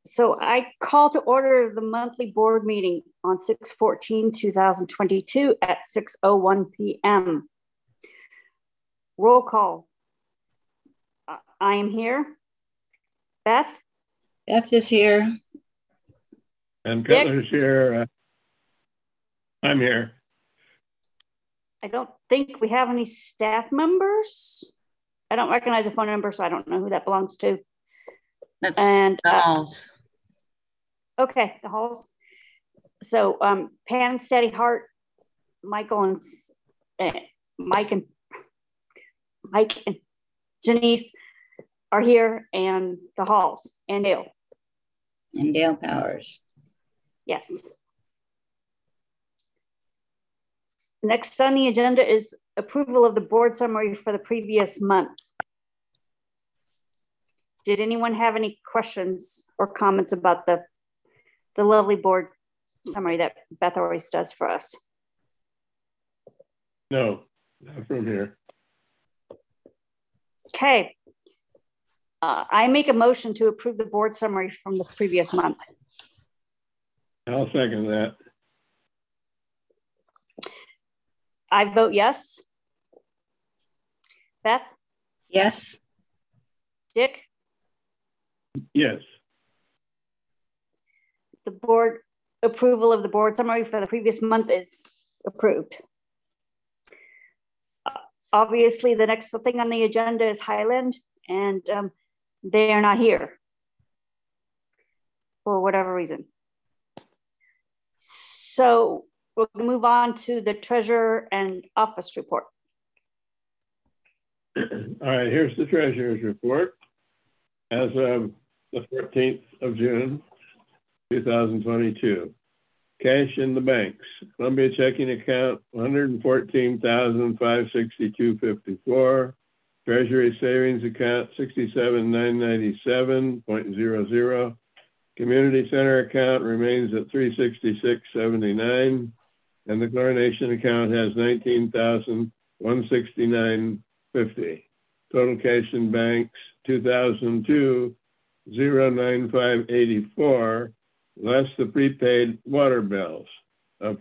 So I call to order the monthly board meeting on 6/14/2022 at 6:01 p.m. Roll call. I am here. Beth? Beth is here. And Cutler's here. I'm here. I don't think we have any staff members. I don't recognize a phone number, so I don't know who that belongs to. That's and the Halls. Okay, the Halls. So Pam, Steady Heart, Michael and Mike and Janice are here, and the Halls and Dale. And Dale Powers. Yes. Next on the agenda is approval of the board summary for the previous month. Did anyone have any questions or comments about the lovely board summary that Beth always does for us? No, not from here. Okay. I make a motion to approve the board summary from the previous month. I'll second that. I vote yes. Beth? Yes. Dick? Yes. The board approval of the board summary for the previous month is approved. Obviously, the next thing on the agenda is Highland, and they are not here for whatever reason. So we'll move on to the treasurer and office report. All right, here's the treasurer's report. As of the 14th of June, 2022. Cash in the banks. Columbia checking account, $114,562.54. Treasury savings account, $67,997.00. Community center account remains at $366.79. And the chlorination account has $19,169.50. Total cash in banks, $2,002,095.84, less the prepaid water bills of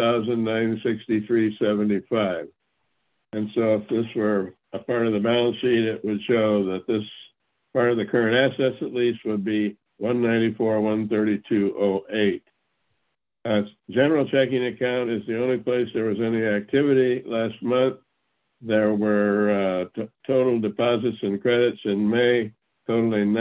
$12,963.75. And so if this were a part of the balance sheet, it would show that this part of the current assets at least would be $194,132.08. General checking account is the only place there was any activity last month. There were total deposits and credits in May totaling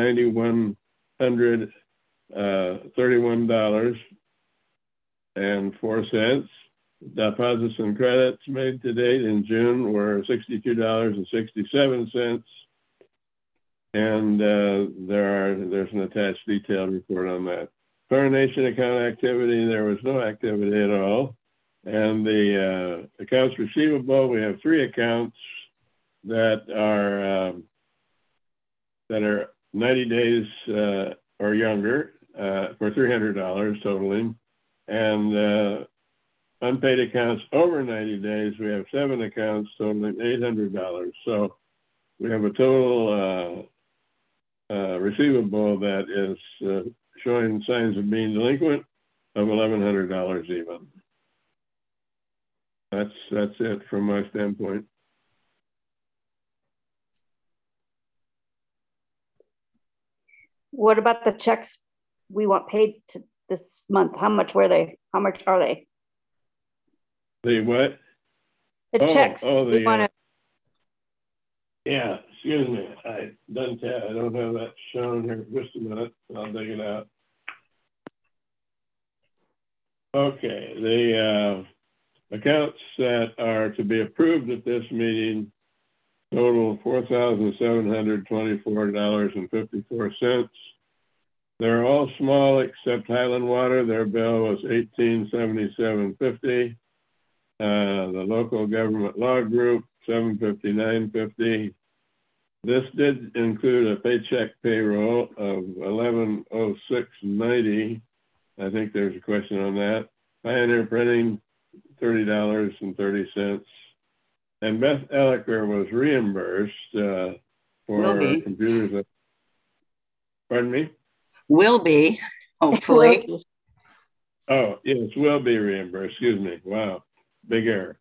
$9,131.04. Deposits and credits made to date in June were $62.67. And there's an attached detailed report on that. Chlorination account activity, there was no activity at all. And the accounts receivable, we have 3 accounts that are 90 days or younger for $300 totaling. And unpaid accounts over 90 days, we have 7 accounts totaling $800. So we have a total receivable that is showing signs of being delinquent of $1,100 even. That's it from my standpoint. What about the checks we want paid this month? How much were they? How much are they? The what? The checks. Yeah, excuse me. I don't have that shown here. Just a minute. I'll dig it out. Okay, the accounts that are to be approved at this meeting total $4,724.54. They're all small except Highland Water. Their bill was $1877.50. The local government law group, $759.50. This did include a paycheck payroll of $1106.90. I think there's a question on that. Pioneer Printing, $30.30. And Beth Ellicker was reimbursed for computers. Pardon me? will be, hopefully. Oh, yes, will be reimbursed. Excuse me. Wow, big error.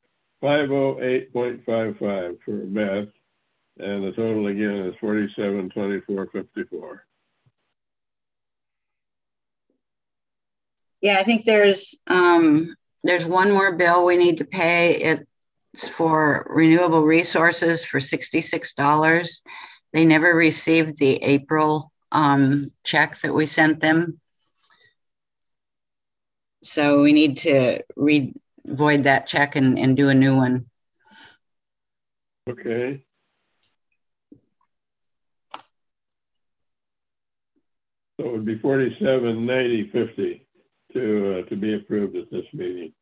508.55 for Beth, and the total again is 4724.54. Yeah, I think there's one more bill we need to pay. It's for renewable resources for $66. They never received the April check that we sent them. So we need to void that check and do a new one. Okay. So it would be 4790.50 to be approved at this meeting.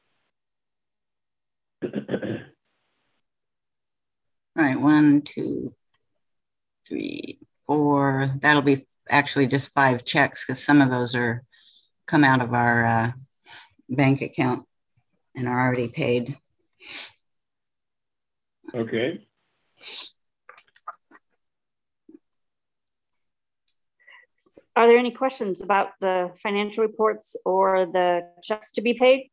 All right, 1, 2, 3, 4. That'll be actually just 5 checks because some of those are come out of our bank account and are already paid. Okay. Are there any questions about the financial reports or the checks to be paid?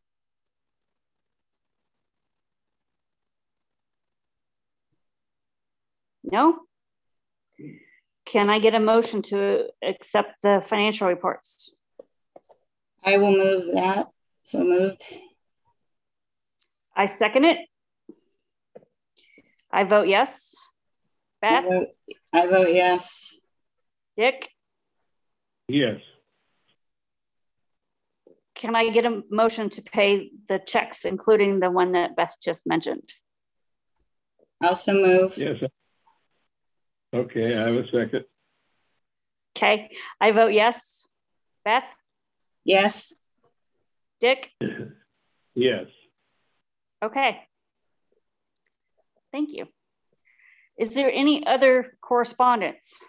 No? Can I get a motion to accept the financial reports? I will move that. So moved. I second it. I vote yes. Beth? I vote yes. Dick? Yes. Can I get a motion to pay the checks, including the one that Beth just mentioned? Also move. Yes. Okay, I have a second. Okay, I vote yes. Beth? Yes. Dick? Yes. Okay. Thank you. Is there any other correspondence?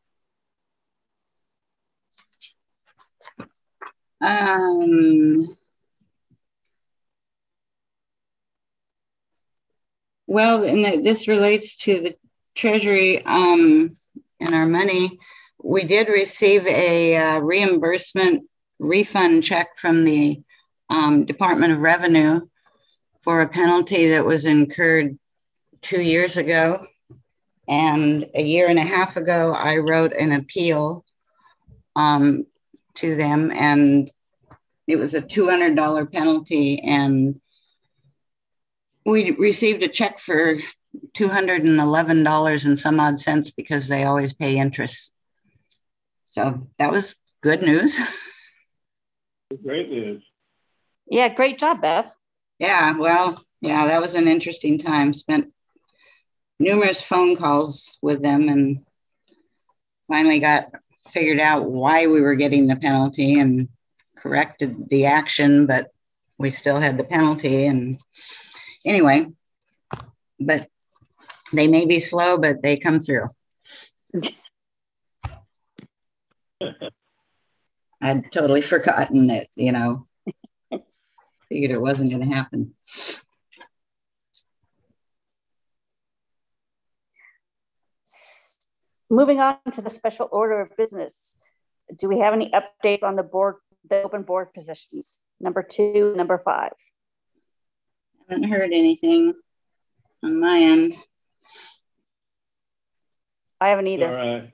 Well, and this relates to the Treasury and our money. We did receive a reimbursement refund check from the Department of Revenue for a penalty that was incurred 2 years ago. And a year and a half ago, I wrote an appeal to them, and it was a $200 penalty, and we received a check for $211 and some odd cents because they always pay interest. So that was good news. Great news. Yeah, great job, Beth. Yeah, well, yeah, that was an interesting time. Spent numerous phone calls with them and finally got figured out why we were getting the penalty and corrected the action, but we still had the penalty. And anyway, but they may be slow, but they come through. I'd totally forgotten it, figured it wasn't going to happen. Moving on to the special order of business. Do we have any updates on the open board positions? Number 2, number 5. Haven't heard anything on my end. I haven't either. All right.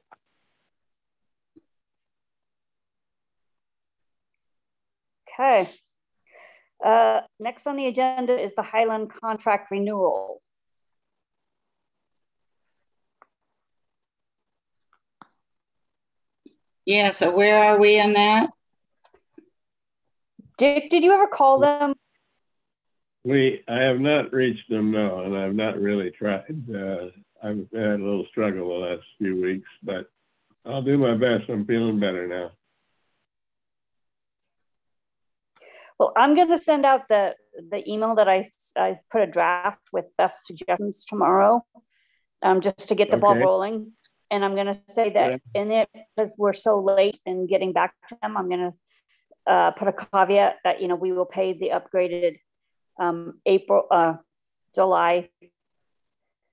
Okay. Next on the agenda is the Highland contract renewal. Yeah, so where are we in that? Dick, did you ever call them? I have not reached them, no, and I've not really tried. I've had a little struggle the last few weeks, but I'll do my best. I'm feeling better now. Well, I'm going to send out the email that I put a draft with Beth's suggestions tomorrow, just to get the ball rolling. And I'm going to say that in it, because we're so late in getting back to them, I'm going to put a caveat that, we will pay the upgraded July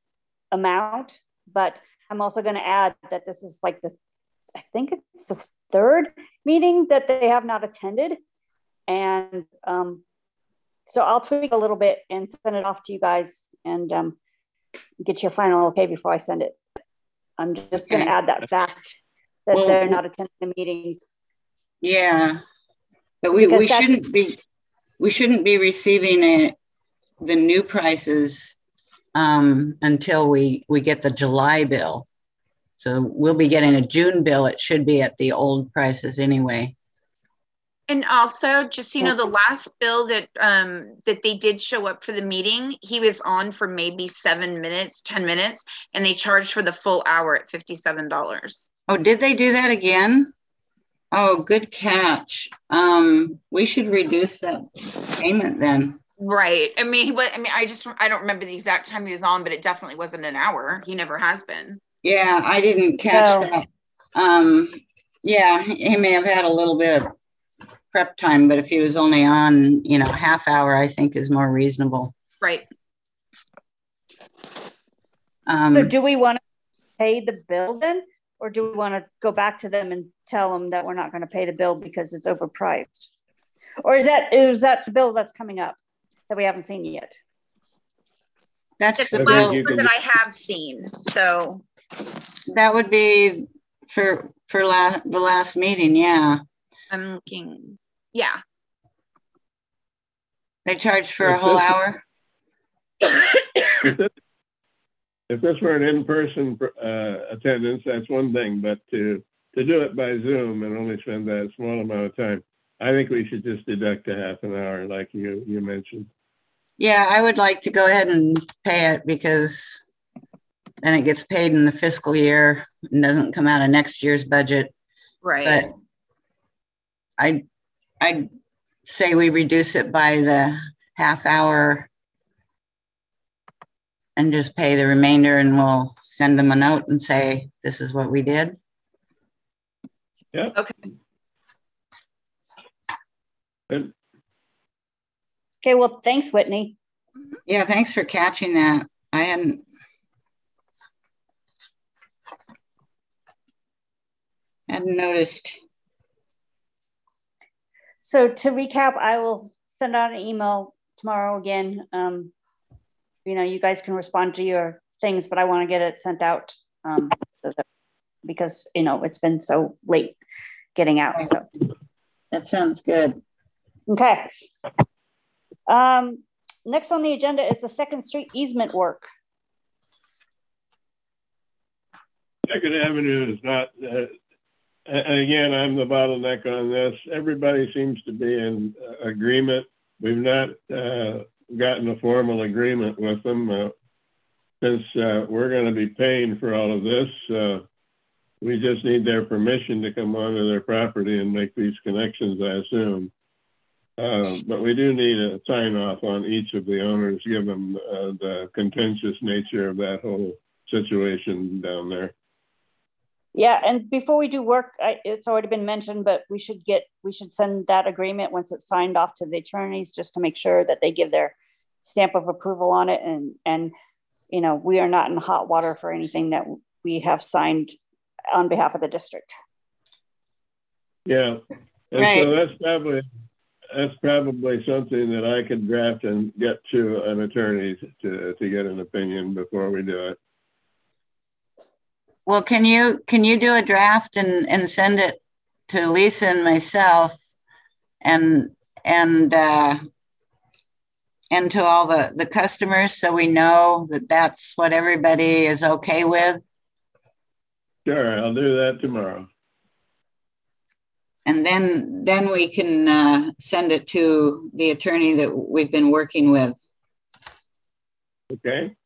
amount. But I'm also going to add that this is like I think it's the third meeting that they have not attended. And so I'll tweak a little bit and send it off to you guys and get your final okay before I send it. I'm just going to add that fact that they're not attending the meetings. Yeah, but we shouldn't be receiving the new prices until we get the July bill. So we'll be getting a June bill. It should be at the old prices anyway. And also, just so you know, the last bill that that they did show up for the meeting, he was on for maybe 7 minutes, 10 minutes, and they charged for the full hour at $57. Oh, did they do that again? Oh, good catch. We should reduce that payment then. Right. I mean, I don't remember the exact time he was on, but it definitely wasn't an hour. He never has been. Yeah, I didn't catch that. Yeah, he may have had a little bit of prep time, but if he was only on, half hour, I think is more reasonable. Right. So do we want to pay the bill then? Or do we want to go back to them and tell them that we're not going to pay the bill because it's overpriced? Or is that the bill that's coming up that we haven't seen yet? That's the last bill one that I have seen. So that would be for the last meeting. Yeah. I'm looking. Yeah. They charged for a whole hour. If this were an in-person attendance, that's one thing, but to do it by Zoom and only spend that small amount of time, I think we should just deduct a half an hour like you mentioned. Yeah, I would like to go ahead and pay it because then it gets paid in the fiscal year and doesn't come out of next year's budget. Right. But I'd say we reduce it by the half hour and just pay the remainder, and we'll send them a note and say, this is what we did. Yeah. Okay. Good. Okay, well, thanks, Whitney. Yeah, thanks for catching that. I hadn't noticed. So to recap, I will send out an email tomorrow again. You guys can respond to your things, but I want to get it sent out because it's been so late getting out. Right. So that sounds good. Okay. Next on the agenda is the 2nd Street easement work. 2nd Avenue is not, again, I'm the bottleneck on this. Everybody seems to be in agreement. We've not gotten a formal agreement with them. Since we're going to be paying for all of this, we just need their permission to come onto their property and make these connections, I assume. But we do need a sign off on each of the owners, given the contentious nature of that whole situation down there. Yeah, and before we do work, it's already been mentioned, but we should send that agreement once it's signed off to the attorneys, just to make sure that they give their stamp of approval on it. And we are not in hot water for anything that we have signed on behalf of the district. Yeah, and right. So that's probably something that I could draft and get to an attorney to get an opinion before we do it. Well, can you do a draft and send it to Lisa and myself and to all the customers, so we know that that's what everybody is okay with? Sure, I'll do that tomorrow. And then we can send it to the attorney that we've been working with. Okay.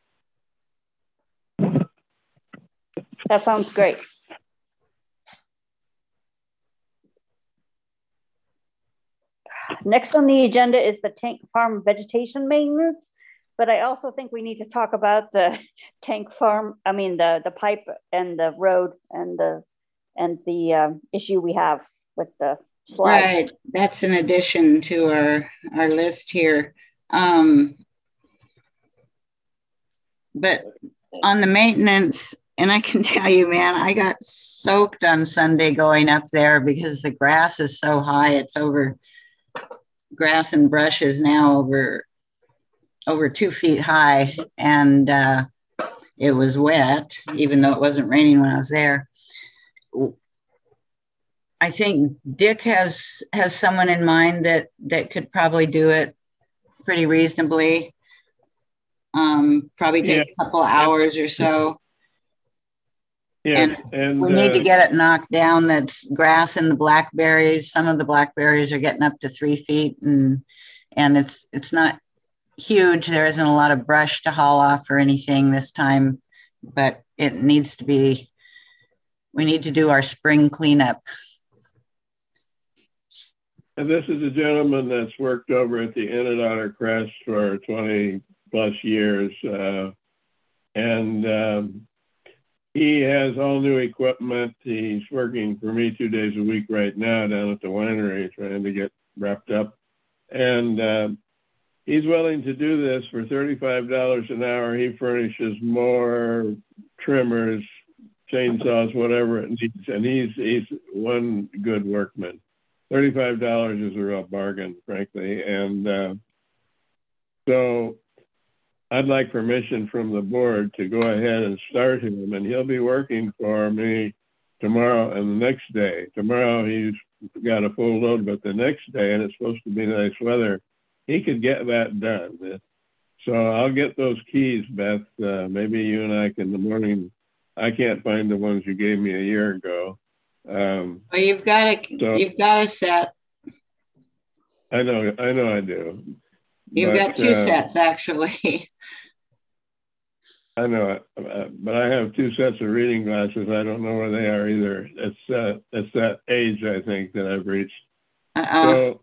That sounds great. Next on the agenda is the tank farm vegetation maintenance, but I also think we need to talk about the tank farm. I mean, the pipe and the road and the issue we have with the slide. Right, that's in addition to our list here. But on the maintenance, And I can tell you, man, I got soaked on Sunday going up there because the grass is so high. It's over, grass and brush is now over 2 feet high. And it was wet, even though it wasn't raining when I was there. I think Dick has someone in mind that could probably do it pretty reasonably. Probably take a couple of hours or so. Yeah, and we need to get it knocked down. That's grass and the blackberries. Some of the blackberries are getting up to 3 feet, and it's not huge. There isn't a lot of brush to haul off or anything this time, but it needs to be. We need to do our spring cleanup. And this is a gentleman that's worked over at the Inn at Otter Crest for 20 plus years. He has all new equipment. He's working for me 2 days a week right now down at the winery trying to get wrapped up. And he's willing to do this for $35 an hour. He furnishes more trimmers, chainsaws, whatever it needs. And he's one good workman. $35 is a real bargain, frankly. And so I'd like permission from the board to go ahead and start him, and he'll be working for me tomorrow and the next day. Tomorrow he's got a full load, but the next day, and it's supposed to be nice weather, he could get that done. So I'll get those keys, Beth. Maybe you and I can in the morning. I can't find the ones you gave me a year ago. Well, you've got a set. I know I do. You've got 2 sets, actually. I know it, but I have 2 sets of reading glasses. I don't know where they are either. It's that age, I think, that I've reached. So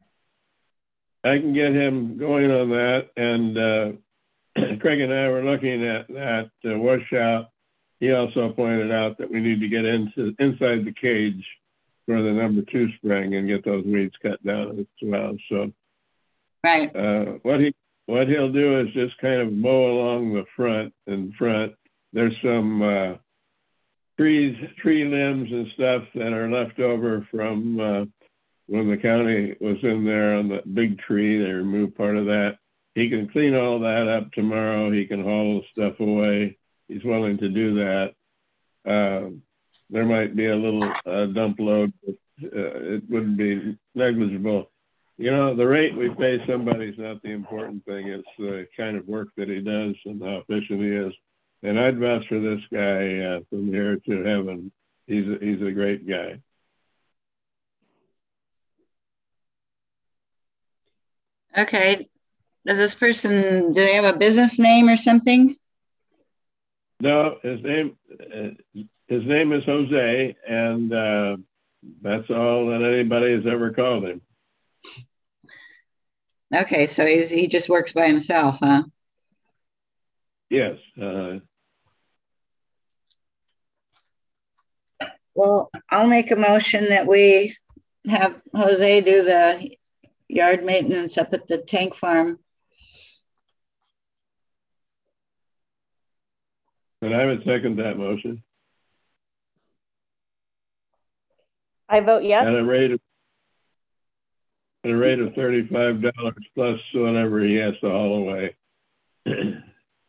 I can get him going on that. And Craig and I were looking at that washout. He also pointed out that we need to get inside the cage for the number 2 spring and get those weeds cut down as well. So, right. What he'll do is just kind of mow along the front. There's some tree limbs and stuff that are left over from when the county was in there on the big tree. They removed part of that. He can clean all that up tomorrow. He can haul the stuff away. He's willing to do that. There might be a little dump load, but it wouldn't be negligible. You know, the rate we pay somebody is not the important thing. It's the kind of work that he does and how efficient he is. And I'd vouch for this guy from here to heaven. He's a great guy. Okay. Does this person, do they have a business name or something? No, his name is Jose, and that's all that anybody has ever called him. Okay, so he just works by himself, huh? Yes. Well, I'll make a motion that we have Jose do the yard maintenance up at the tank farm. And I would second that motion. I vote yes. At a rate of $35 plus whatever he has to haul away. And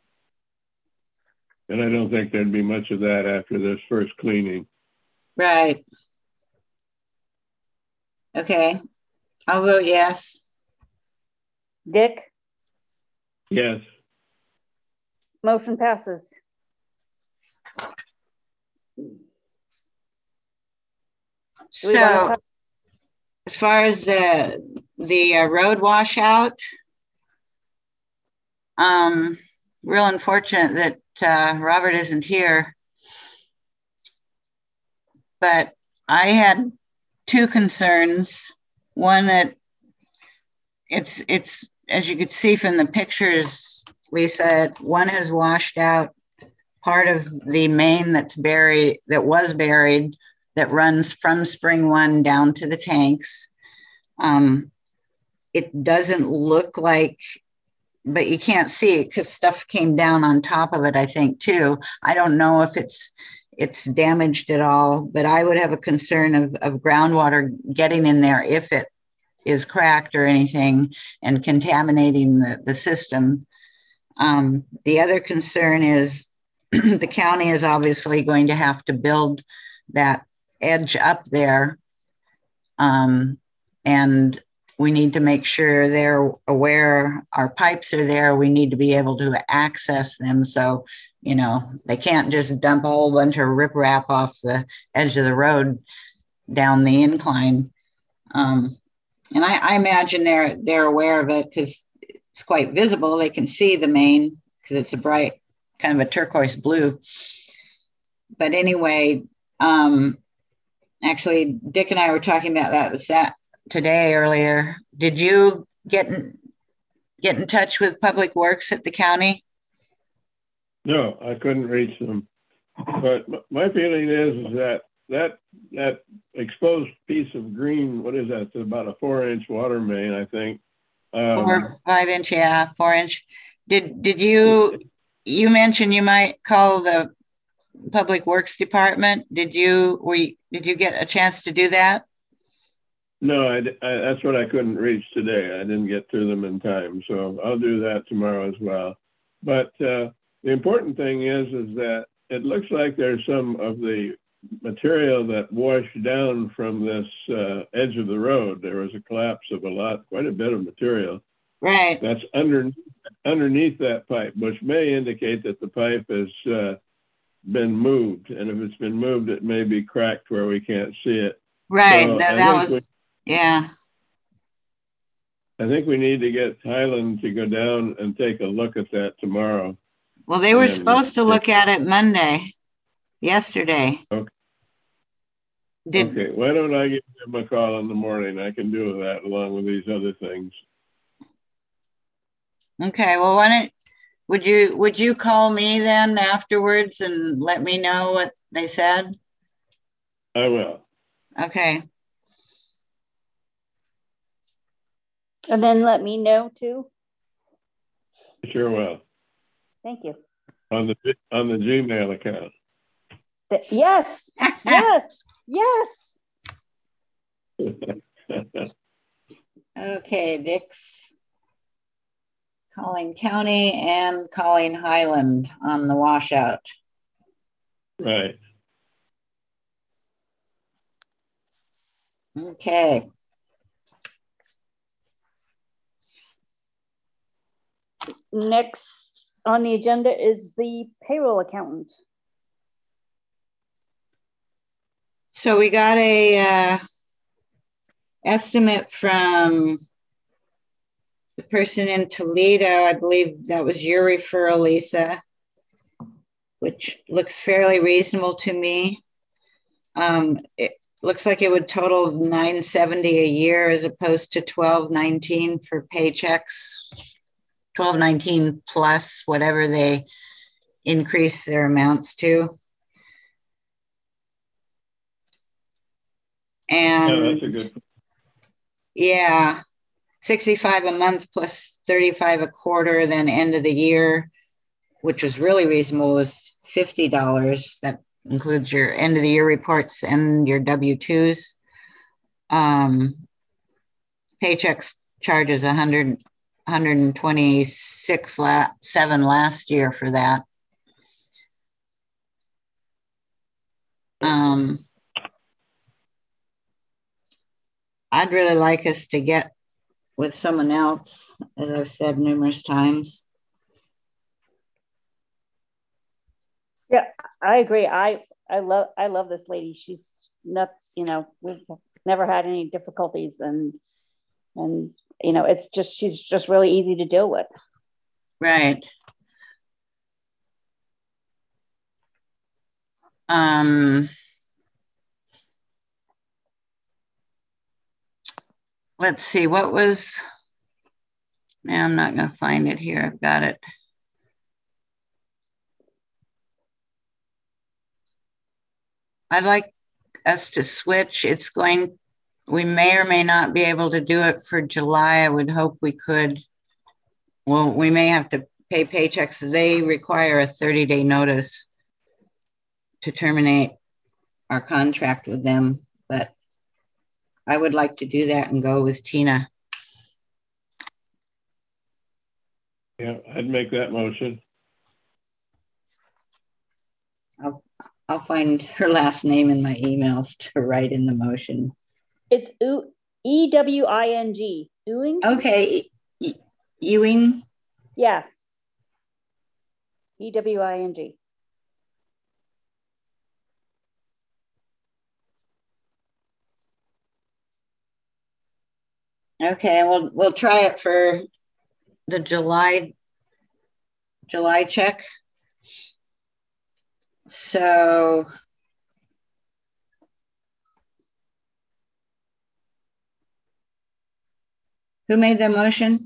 I don't think there'd be much of that after this first cleaning. Right. Okay. I'll vote yes. Dick? Yes. Motion passes. So, as far as the road washout, real unfortunate that Robert isn't here. But I had 2 concerns. One, that it's as you could see from the pictures, Lisa, one has washed out part of the main that was buried, that runs from spring 1 down to the tanks. It doesn't look like but you can't see it because stuff came down on top of it, I think, too. I don't know if it's damaged at all, but I would have a concern of groundwater getting in there if it is cracked or anything and contaminating the system. The other concern is the county is obviously going to have to build that edge up there. And we need to make sure they're aware our pipes are there. We need to be able to access them. So, you know, they can't just dump a whole bunch of riprap off the edge of the road down the incline. And I imagine they're aware of it because it's quite visible. They can see the main because it's a bright kind of a turquoise blue. But anyway, actually, Dick and I were talking about that today earlier. Did you get in touch with Public Works at the county? No, I couldn't reach them. But my feeling is that exposed piece of green, what is that? It's about a 4-inch water main, I think. 4, 5-inch, yeah, 4-inch. Did you mention you might call the Public Works Department? Did you get a chance to do that? No, that's what I couldn't reach today. I didn't get to them in time, so I'll do that tomorrow as well. But the important thing is that it looks like there's some of the material that washed down from this edge of the road. There was a collapse of quite a bit of material. Right. That's underneath that pipe, which may indicate that the pipe has been moved. And if it's been moved, it may be cracked where we can't see it. Right. So yeah. I think we need to get Highland to go down and take a look at that tomorrow. Well, they were supposed to look at it yesterday. Okay. Okay. Why don't I give them a call in the morning? I can do that along with these other things. Okay. Well, would you call me then afterwards and let me know what they said? I will. Okay. And then let me know too. Sure will. Thank you. On the Gmail account. Yes. Yes. Yes. Okay, Dick's calling county and calling Highland on the washout. Right. Okay. Next on the agenda is the payroll accountant. So we got a estimate from the person in Toledo. I believe that was your referral, Lisa, which looks fairly reasonable to me. It looks like it would total $970 a year as opposed to $1,219 for paychecks. $1,219 plus whatever they increase their amounts to. And that's a good. Yeah, $65 a month plus $35 a quarter, then end of the year, which was really reasonable, was $50. That includes your end of the year reports and your W-2s. Paychecks charges $126.7 last year for that. I'd really like us to get with someone else, as I've said numerous times. Yeah, I agree. I love this lady. She's not, we've never had any difficulties, and she's just really easy to deal with. Right. Let's see, what was, now I'm not going to find it here. I've got it. I'd like us to switch. We may or may not be able to do it for July. I would hope we could. well, we may have to pay paychecks. They require a 30-day notice to terminate our contract with them, but I would like to do that and go with Tina. Yeah, I'd make that motion. I'll find her last name in my emails to write in the motion. It's Ewing. Ewing? Okay, Ewing. Yeah. Ewing. Okay, we'll try it for the July check. So who made the motion?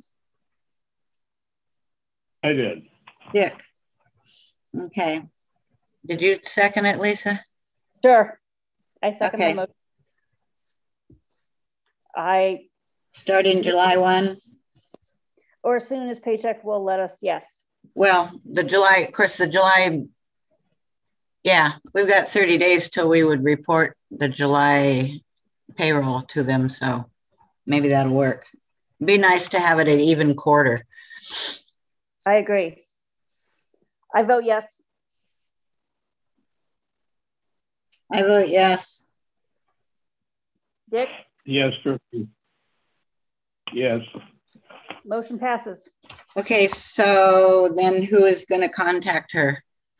I did. Dick. Okay. Did you second it, Lisa? Sure. I second Okay. the motion. I Starting July 1. or as soon as paycheck will let us, yes. Well, the July, of course, the July, yeah, we've got 30 days till we would report the July payroll to them. So maybe that'll work. Be nice to have it at even quarter. I agree. I vote yes. I vote yes. Dick? Yes, sir. Yes. Motion passes. Okay, so then who is going to contact her?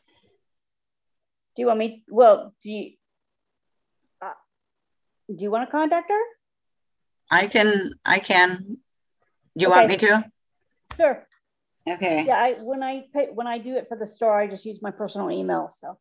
Do you want me? Well, do you want to contact her? I can. Do you want me to? Sure. Okay. Yeah, when I do it for the store, I just use my personal email. So.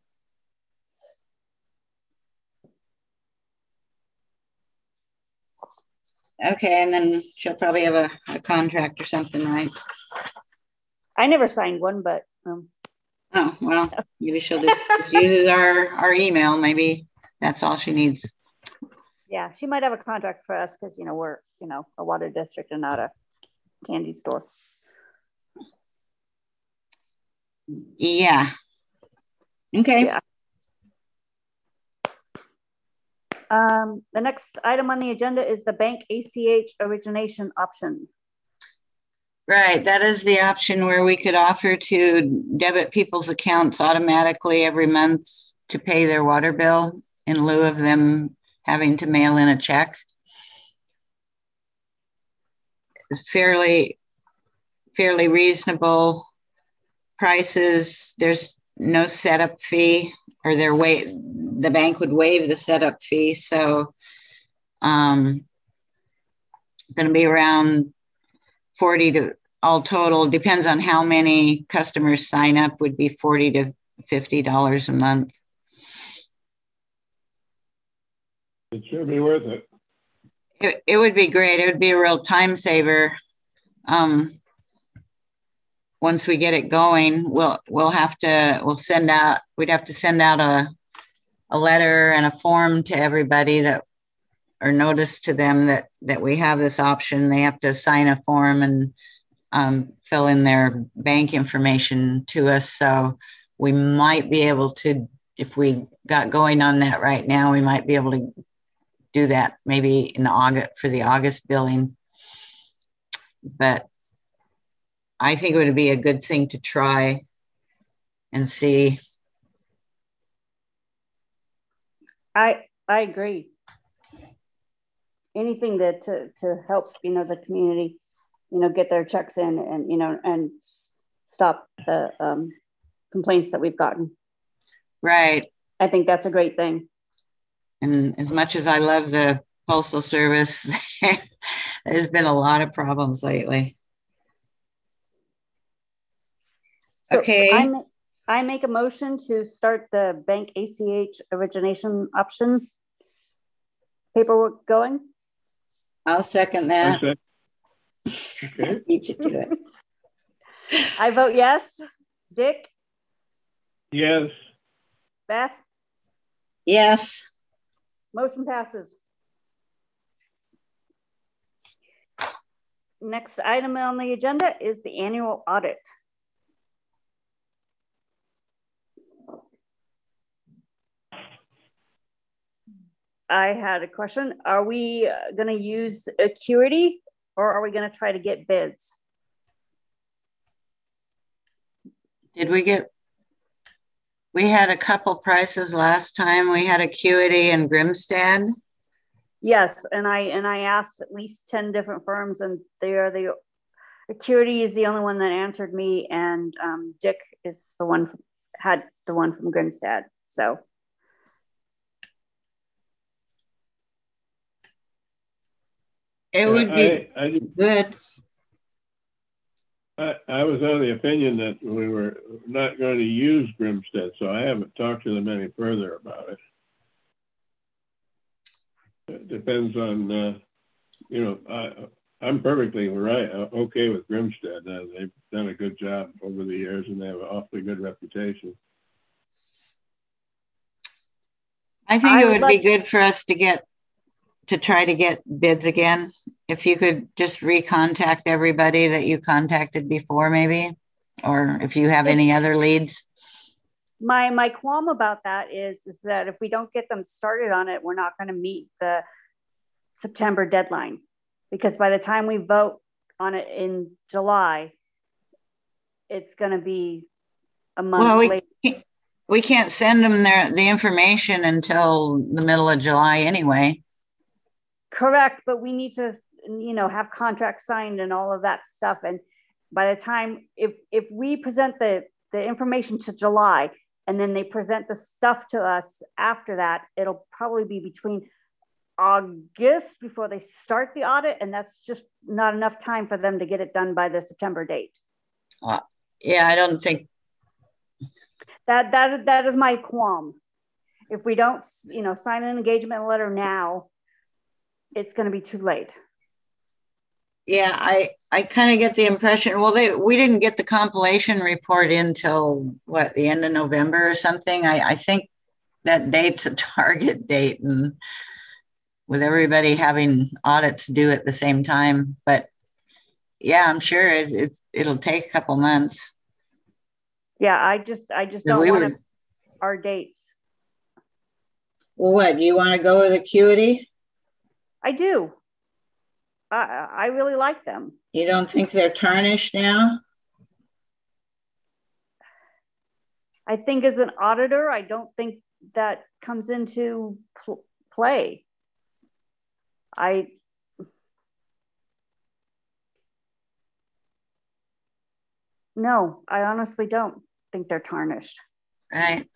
Okay, and then she'll probably have a contract or something, right? I never signed one, but. Oh, well, maybe she'll just uses our email. Maybe that's all she needs. Yeah, she might have a contract for us because, we're, a water district and not a candy store. Yeah. Okay. Yeah. The next item on the agenda is the bank ACH origination option. Right. That is the option where we could offer to debit people's accounts automatically every month to pay their water bill in lieu of them having to mail in a check. It's fairly reasonable prices. There's no setup fee, or the bank would waive the setup fee. So going to be around 40 to all total, depends on how many customers sign up, would be $40 to $50 a month. It should be worth it. It would be great. It would be a real time saver. Once we get it going, we'd have to send out a letter and a form to everybody or notice to them that we have this option. They have to sign a form and fill in their bank information to us. So we might be able to, if we got going on that right now, we might be able to do that maybe in August for the August billing. But I think it would be a good thing to try and see. I agree. Anything to help, the community, get their checks in and, and stop the complaints that we've gotten. Right. I think that's a great thing. And as much as I love the Postal Service, there's been a lot of problems lately. So okay. I make a motion to start the bank ACH origination option paperwork going. I'll second that. Okay. Beat you to it. I vote yes. Dick? Yes. Beth? Yes. Motion passes. next item on the agenda is the annual audit. I had a question. Are we going to use Acuity or are we going to try to get bids? We had a couple prices last time. We had Acuity and Grimstad. Yes, and I asked at least 10 different firms, and Acuity is the only one that answered me, and Dick is the one had the one from Grimstad. So it would be good. I was of the opinion that we were not going to use Grimstad, so I haven't talked to them any further about it. It depends on, I'm perfectly okay with Grimstad. They've done a good job over the years and they have an awfully good reputation. I think it would be good for us to try to get bids again. If you could just recontact everybody that you contacted before, maybe, or if you have any other leads. My qualm about that is that if we don't get them started on it, we're not going to meet the September deadline, because by the time we vote on it in July, it's going to be a month late. We can't send them the information until the middle of July anyway. Correct, but we need to, have contracts signed and all of that stuff. And by the time, if we present the information to July and then they present the stuff to us after that, it'll probably be between August before they start the audit, and that's just not enough time for them to get it done by the September date. Yeah, I don't think that is my qualm. If we don't, sign an engagement letter now, it's going to be too late. Yeah, I kind of get the impression, we didn't get the compilation report until the end of November or something. I think that date's a target date, and with everybody having audits due at the same time. But yeah, I'm sure it'll take a couple months. Yeah, I just don't want our dates. Well, what, do you want to go with Acuity? I do. I really like them. You don't think they're tarnished now? I think as an auditor, I don't think that comes into play. No, I honestly don't think they're tarnished. Right.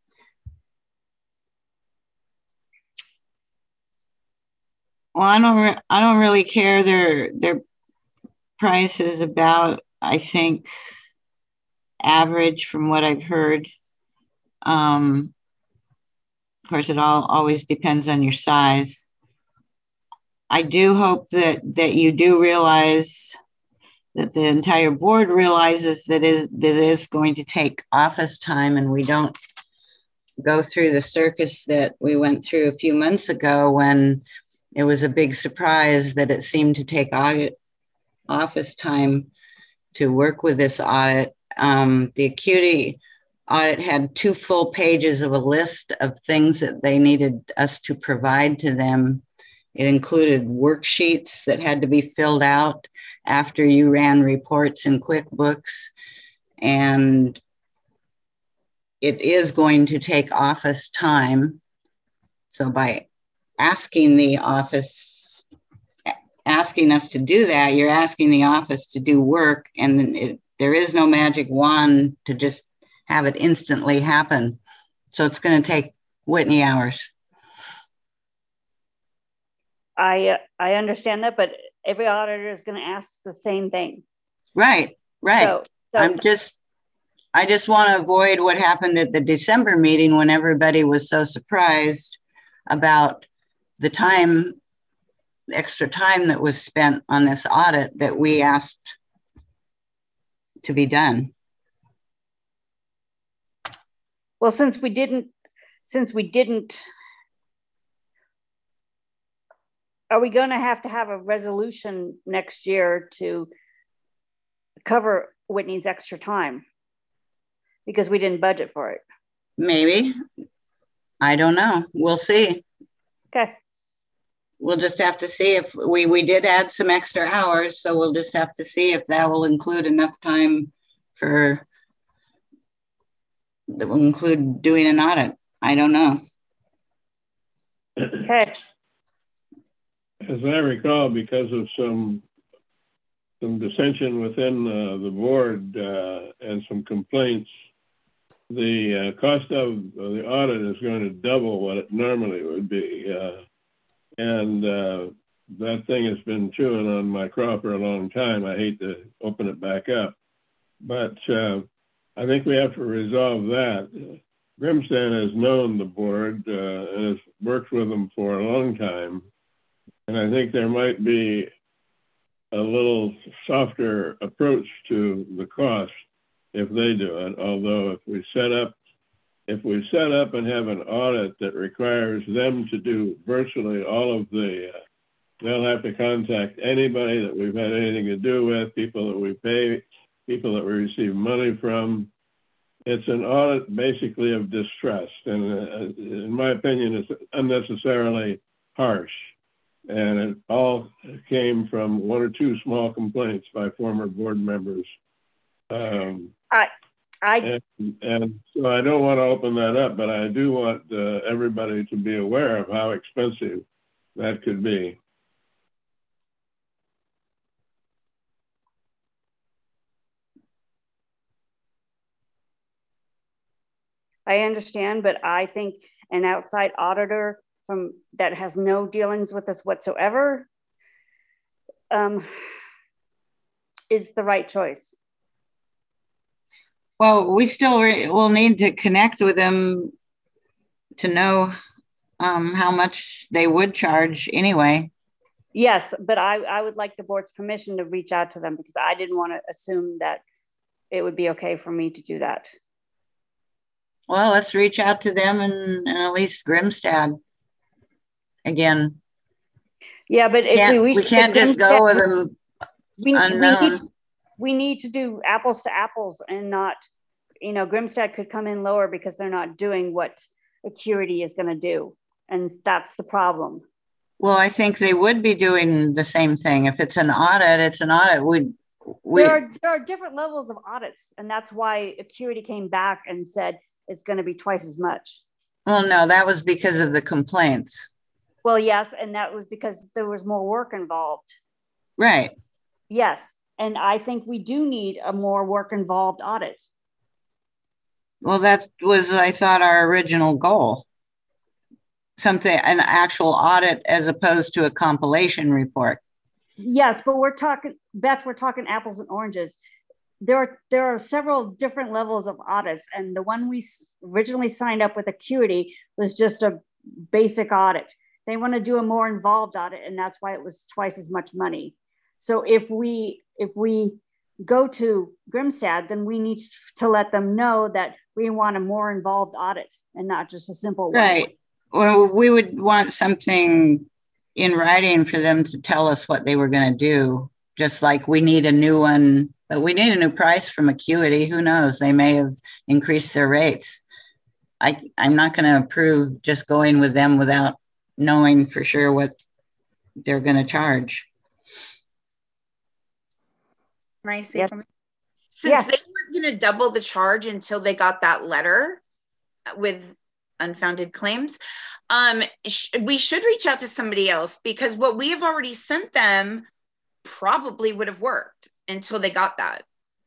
Well, I don't really care. Their price is about, I think, average from what I've heard. Of course, it always depends on your size. I do hope that you do realize, that the entire board realizes that it is going to take office time, and we don't go through the circus that we went through a few months ago when it was a big surprise that it seemed to take office time to work with this audit. The Acuity audit had 2 full pages of a list of things that they needed us to provide to them. It included worksheets that had to be filled out after you ran reports in QuickBooks. And it is going to take office time. So by asking us to do that, you're asking the office to do work, and there is no magic wand to just have it instantly happen. So it's going to take Whitney hours. I understand that, but every auditor is going to ask the same thing. Right. So I just want to avoid what happened at the December meeting when everybody was so surprised about the extra time that was spent on this audit that we asked to be done. Well, since we didn't are we going to have a resolution next year to cover Whitney's extra time? Because we didn't budget for it. Maybe. I don't know. We'll see. Okay. We'll just have to see if we did add some extra hours. So we'll just have to see if that will include enough time that will include doing an audit. I don't know. Okay. As I recall, because of some dissension within the board and some complaints, the cost of the audit is going to double what it normally would be. And that thing has been chewing on my craw for a long time. I hate to open it back up, but I think we have to resolve that. Grimstad has known the board and has worked with them for a long time. And I think there might be a little softer approach to the cost if they do it. Although if we set up and have an audit that requires them to do virtually all of they'll have to contact anybody that we've had anything to do with, people that we pay, people that we receive money from. It's an audit basically of distrust. And in my opinion, it's unnecessarily harsh. And it all came from one or two small complaints by former board members. And so I don't want to open that up, but I do want everybody to be aware of how expensive that could be. I understand, but I think an outside auditor that has no dealings with us whatsoever is the right choice. Well, we still will need to connect with them to know how much they would charge anyway. Yes, but I would like the board's permission to reach out to them because I didn't want to assume that it would be okay for me to do that. Well, let's reach out to them and at least Grimstad again. Yeah, but if we can't just go with them unknown. We need to do apples to apples and not, Grimstad could come in lower because they're not doing what Acuity is going to do. And that's the problem. Well, I think they would be doing the same thing. If it's an audit, it's an audit. There are different levels of audits. And that's why Acuity came back and said it's going to be twice as much. Well, no, that was because of the complaints. Well, yes. And that was because there was more work involved. Right. Yes. And I think we do need a more work involved audit. Well, that was, I thought, our original goal. An actual audit as opposed to a compilation report. Yes, but we're talking apples and oranges. There are several different levels of audits. And the one we originally signed up with Acuity was just a basic audit. They want to do a more involved audit, and that's why it was twice as much money. So if we go to Grimstad, then we need to let them know that we want a more involved audit and not just a simple one. Right. Well, we would want something in writing for them to tell us what they were going to do. Just like we need a new one, but we need a new price from Acuity. Who knows? They may have increased their rates. I'm not going to approve just going with them without knowing for sure what they're going to charge. Can I say something? Since they weren't going to double the charge until they got that letter with unfounded claims, we should reach out to somebody else because what we have already sent them probably would have worked until they got that.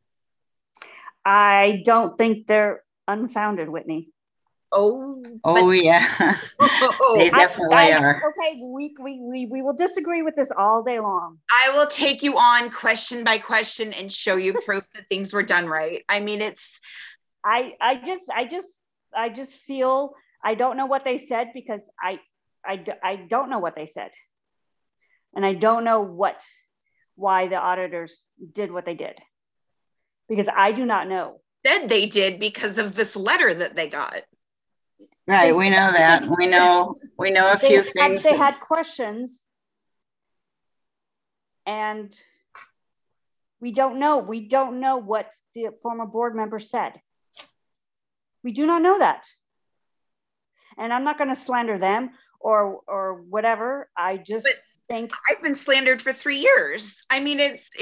I don't think they're unfounded, Whitney. Yeah. They definitely are. Okay, we will disagree with this all day long. I will take you on question by question and show you proof that things were done right. I mean, I just feel I don't know what they said because I don't know what they said, and I don't know why the auditors did what they did because I do not know. Said they did because of this letter that they got. Right, we know that. We know a few things. They had questions And we don't know what the former board member said. We do not know that. And I'm not going to slander them or whatever. I just think I've been slandered for 3 years. I mean,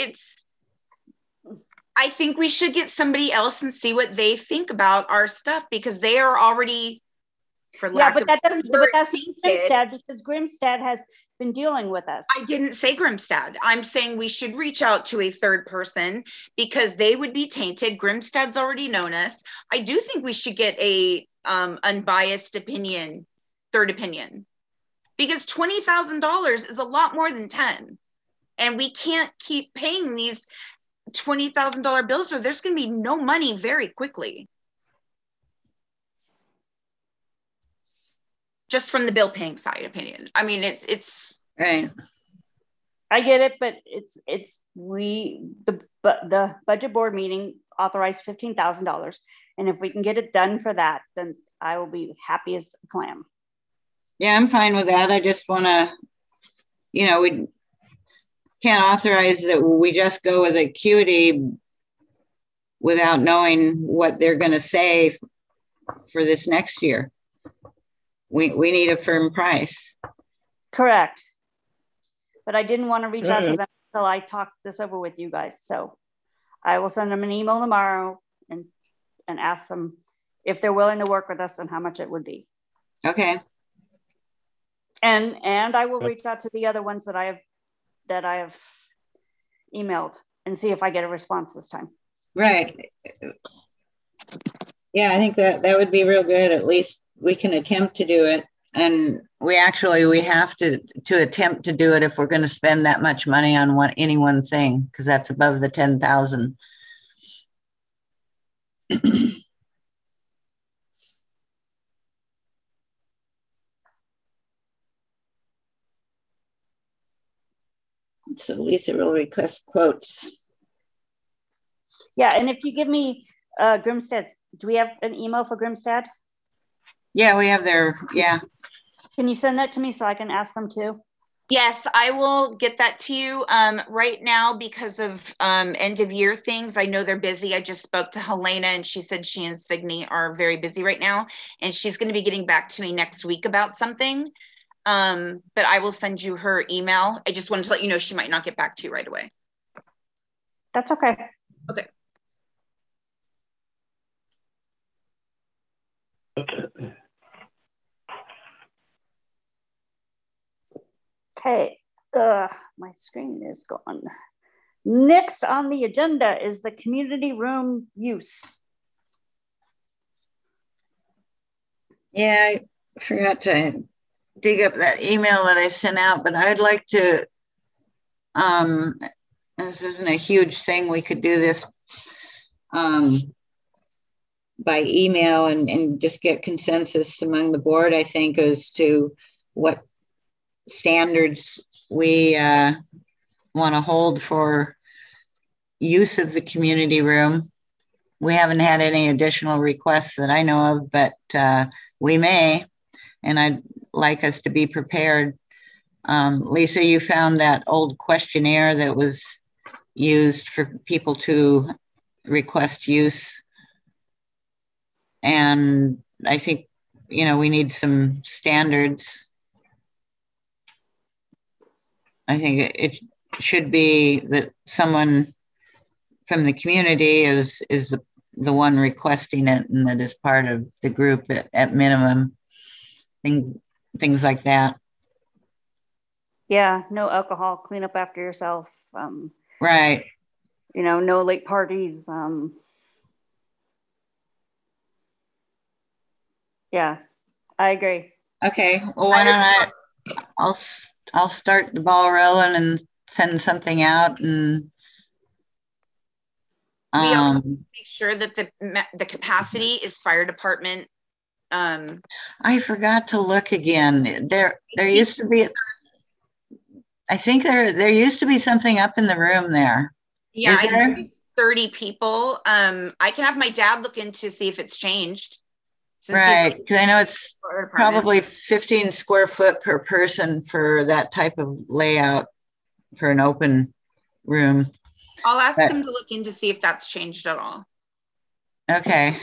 I think we should get somebody else and see what they think about our stuff, because they are already, for lack of but that's Grimstad, because Grimstad has been dealing with us. I didn't say Grimstad. I'm saying we should reach out to a third person, because they would be tainted. Grimstad's already known us. I do think we should get a unbiased opinion, third opinion, because $20,000 is a lot more than 10, and we can't keep paying these $20,000 bills, so there's going to be no money very quickly. Just from the bill paying side opinion. I mean, it's right. I get it, but the budget board meeting authorized $15,000, and if we can get it done for that, then I will be happy as a clam. Yeah, I'm fine with that. I just want to, we can't authorize that we just go with Acuity without knowing what they're going to say for this next year. We need a firm price. Correct. But I didn't want to reach out to them until I talked this over with you guys. So I will send them an email tomorrow and ask them if they're willing to work with us and how much it would be. Okay. And I will reach out to the other ones that I have emailed and see if I get a response this time. Right. Yeah, I think that would be real good. At least we can attempt to do it. And we have to attempt to do it if we're going to spend that much money on any one thing, because that's above the 10,000. So Lisa will request quotes. Yeah, and if you give me Grimstad, do we have an email for Grimstad? Yeah, we have yeah. Can you send that to me so I can ask them too? Yes, I will get that to you right now, because of end of year things. I know they're busy. I just spoke to Helena, and she said she and Signe are very busy right now, and she's going to be getting back to me next week about something. But I will send you her email. I just wanted to let you know she might not get back to you right away. That's okay. Okay. Okay, my screen is gone. Next on the agenda is the community room use. Yeah, I forgot to dig up that email that I sent out, but I'd like to, this isn't a huge thing, we could do this by email and just get consensus among the board, I think, as to what standards we want to hold for use of the community room. We haven't had any additional requests that I know of, but we may, and I'd like us to be prepared. Lisa, you found that old questionnaire that was used for people to request use. And I think, we need some standards. I think it should be that someone from the community is the one requesting it, and that is part of the group at minimum. Things like that. Yeah, no alcohol, clean up after yourself. Right. No late parties. Yeah, I agree. Okay. Well, why don't I'll start the ball rolling and send something out, and we also make sure that the capacity is fire department. I forgot to look again. There used to be, I think there used to be something up in the room there. Yeah, I think it's 30 people. I can have my dad look into see if it's changed. Right, because I know it's probably 15 square foot per person for that type of layout. for an open room. I'll ask him to look in to see if that's changed at all. Okay.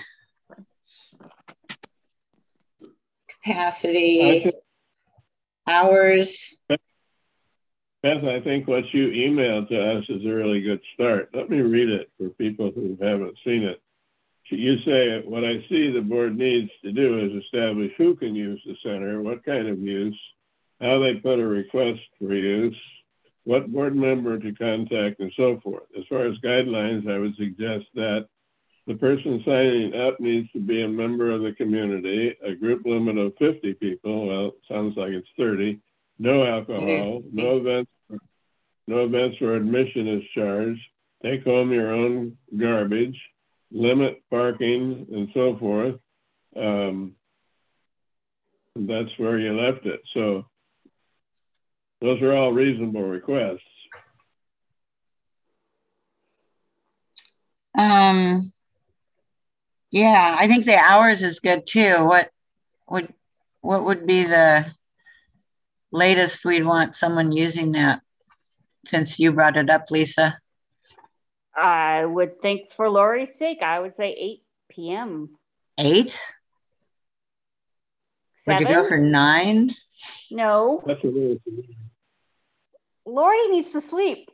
Capacity, hours. Beth, I think what you emailed to us is a really good start. Let me read it for people who haven't seen it. You say, what I see the board needs to do is establish who can use the center, what kind of use, how they put a request for use, what board member to contact, and so forth. As far as guidelines, I would suggest that the person signing up needs to be a member of the community, a group limit of 50 people. Well, it sounds like it's 30. No alcohol, no events where admission is charged. Take home your own garbage, limit parking, and so forth. That's where you left it. So those are all reasonable requests. Yeah, I think the hours is good too. What would be the latest we'd want someone using that, since you brought it up, Lisa? I would think for Lori's sake, I would say 8 p.m. 8? Would you go for 9? No. That's what it is. Lori needs to sleep.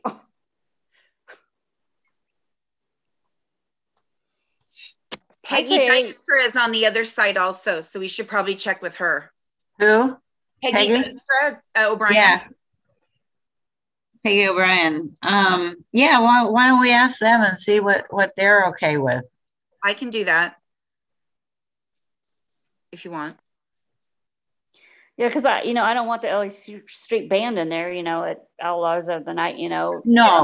Peggy Dykstra is on the other side also, so we should probably check with her. Who? Peggy Dykstra, O'Brien. Yeah. Peggy O'Brien. Yeah, why don't we ask them and see what they're okay with? I can do that if you want. Yeah, because I don't want the LA Street Band in there, at all hours of the night, No,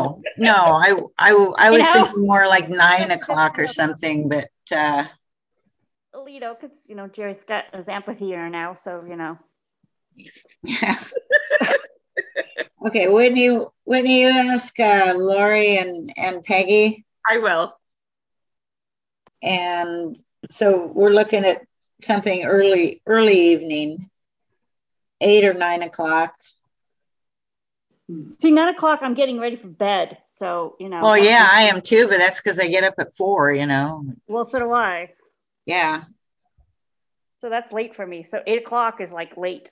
I was thinking more like 9 o'clock or something, but because Jerry's got his amphitheater now, so Yeah. Okay, wouldn't you ask Lori and Peggy? I will. And so we're looking at something early evening, 8 or 9 o'clock. See, 9 o'clock, I'm getting ready for bed, so Well, yeah, I am too, but that's because I get up at 4. Well, so do I. Yeah. So that's late for me. So 8 o'clock is like late.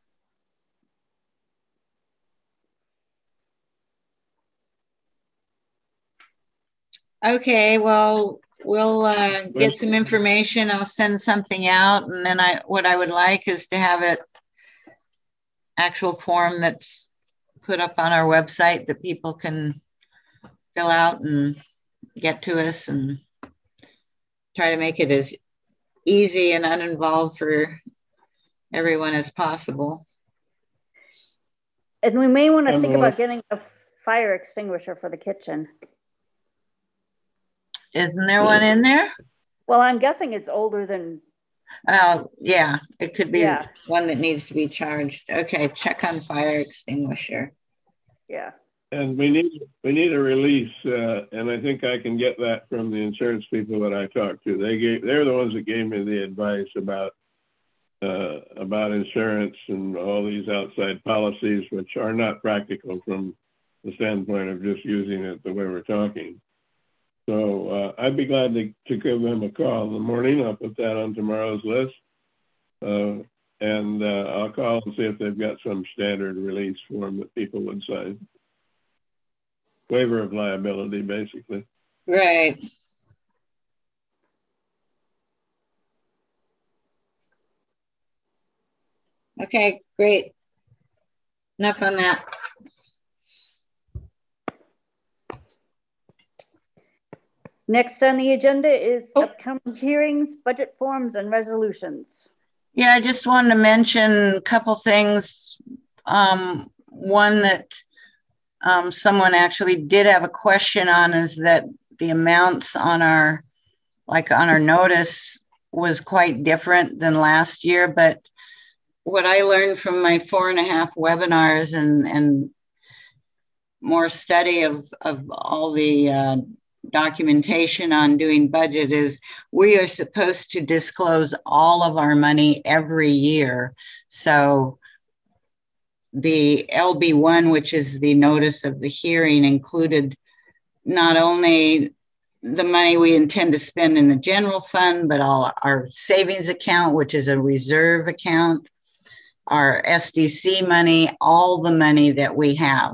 Okay, well, we'll get some information. I'll send something out, and then what I would like is to have it actual form that's put up on our website that people can fill out and get to us, and try to make it as easy and uninvolved for everyone as possible. And we may want to think about getting a fire extinguisher for the kitchen. Isn't there one in there? Well, I'm guessing it's older than. Yeah, it could be one that needs to be charged. Okay, check on fire extinguisher. Yeah. And we need a release, and I think I can get that from the insurance people that I talked to. They're the ones that gave me the advice about insurance and all these outside policies, which are not practical from the standpoint of just using it the way we're talking. So I'd be glad to give them a call in the morning. I'll put that on tomorrow's list. And I'll call and see if they've got some standard release form that people would sign. Waiver of liability, basically. Right. Okay, great. Enough on that. Next on the agenda is upcoming hearings, budget forms, and resolutions. Yeah, I just wanted to mention a couple things. One that someone actually did have a question on is that the amounts on our notice was quite different than last year. But what I learned from my 4.5 webinars and more study of all the documentation on doing budget is we are supposed to disclose all of our money every year. So the LB1, which is the notice of the hearing, included not only the money we intend to spend in the general fund, but all our savings account, which is a reserve account, our SDC money, all the money that we have.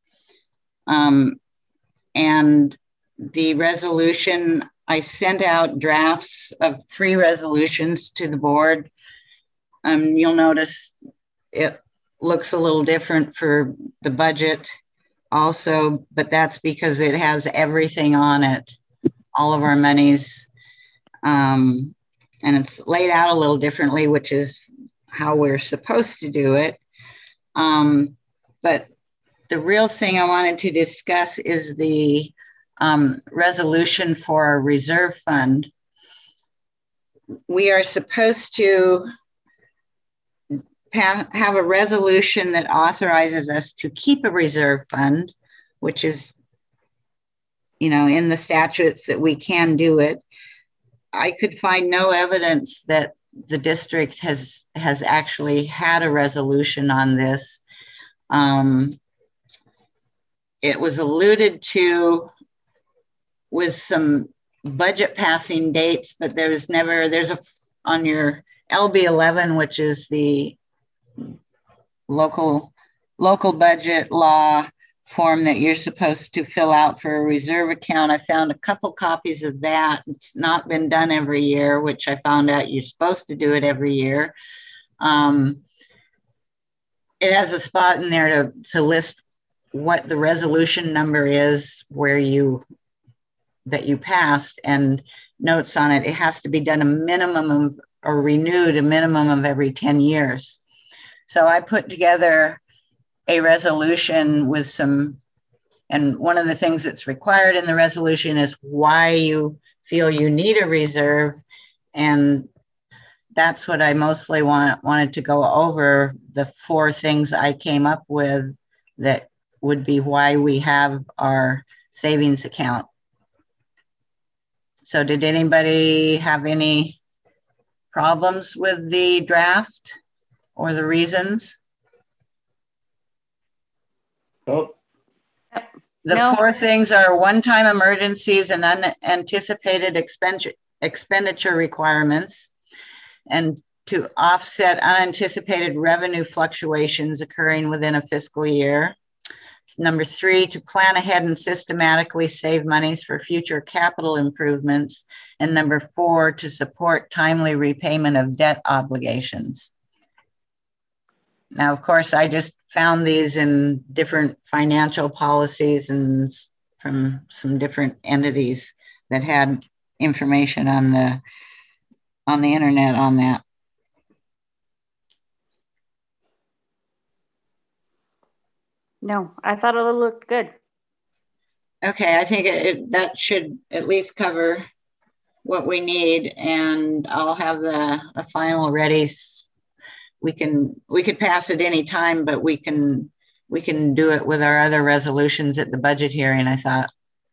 And the resolution, I sent out drafts of 3 resolutions to the board. You'll notice it looks a little different for the budget also, but that's because it has everything on it, all of our monies. And it's laid out a little differently, which is how we're supposed to do it. But the real thing I wanted to discuss is the resolution for our reserve fund. We are supposed to have a resolution that authorizes us to keep a reserve fund, which is, in the statutes that we can do it. I could find no evidence that the district has actually had a resolution on this. It was alluded to with some budget passing dates, but there's on your LB11, which is the local budget law form that you're supposed to fill out for a reserve account. I found a couple copies of that. It's not been done every year, which I found out you're supposed to do it every year. It has a spot in there to list what the resolution number is that you passed, and notes on it. It has to be done renewed a minimum of every 10 years. So I put together a resolution with and one of the things that's required in the resolution is why you feel you need a reserve. And that's what I mostly wanted to go over, the 4 things I came up with that would be why we have our savings account. So did anybody have any problems with the draft or the reasons? Oh. The 4 things are one-time emergencies and unanticipated expenditure requirements, and to offset unanticipated revenue fluctuations occurring within a fiscal year. Number 3, to plan ahead and systematically save monies for future capital improvements. And number 4, to support timely repayment of debt obligations. Now, of course, I just found these in different financial policies and from some different entities that had information on the internet on that. No, I thought it looked good. Okay, I think that should at least cover what we need, and I'll have a final ready. We could pass it any time, but we can do it with our other resolutions at the budget hearing, I thought.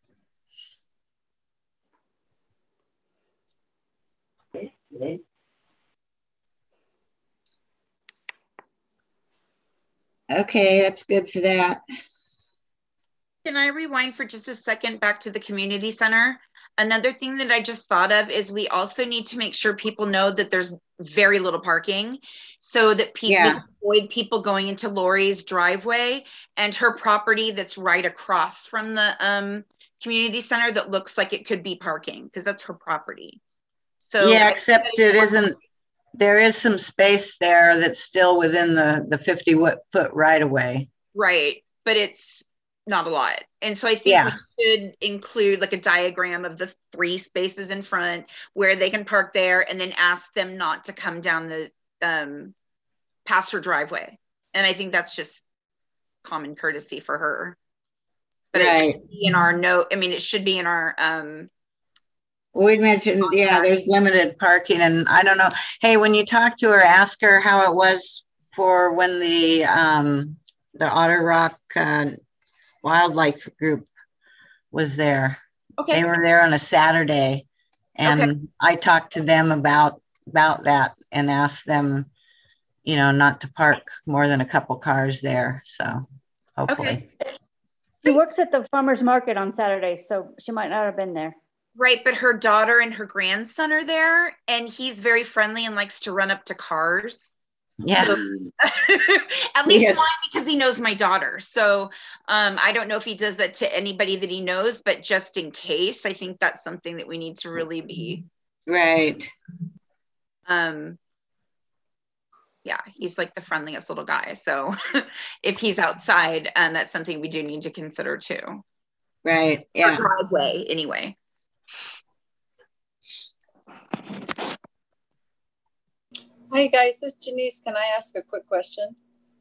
Okay, that's good for that. Can I rewind for just a second back to the community center? Another thing that I just thought of is we also need to make sure people know that there's very little parking, so that people avoid people going into Lori's driveway and her property that's right across from the community center that looks like it could be parking, because that's her property. So yeah, except it isn't. There is some space there that's still within the 50-foot right of way. Right, but it's not a lot. And so I think we should include like a diagram of the 3 spaces in front where they can park there, and then ask them not to come down the past her driveway. And I think that's just common courtesy for her. But it should be in our note. I mean, it should be in our we mentioned, there's limited parking, and I don't know. Hey, when you talk to her, ask her how it was for when the Otter Rock Wildlife Group was there. Okay. They were there on a Saturday, and I talked to them about that and asked them, not to park more than a couple cars there. So hopefully. Okay. She works at the farmer's market on Saturdays, so she might not have been there. Right, but her daughter and her grandson are there, and he's very friendly and likes to run up to cars. Yeah. So, at least mine, because he knows my daughter. So I don't know if he does that to anybody that he knows, but just in case, I think that's something that we need to really be. Right. Yeah, he's like the friendliest little guy. So if he's outside, that's something we do need to consider too. Right. Yeah. Our driveway, anyway. Hi guys, this is Janice. Can I ask a quick question?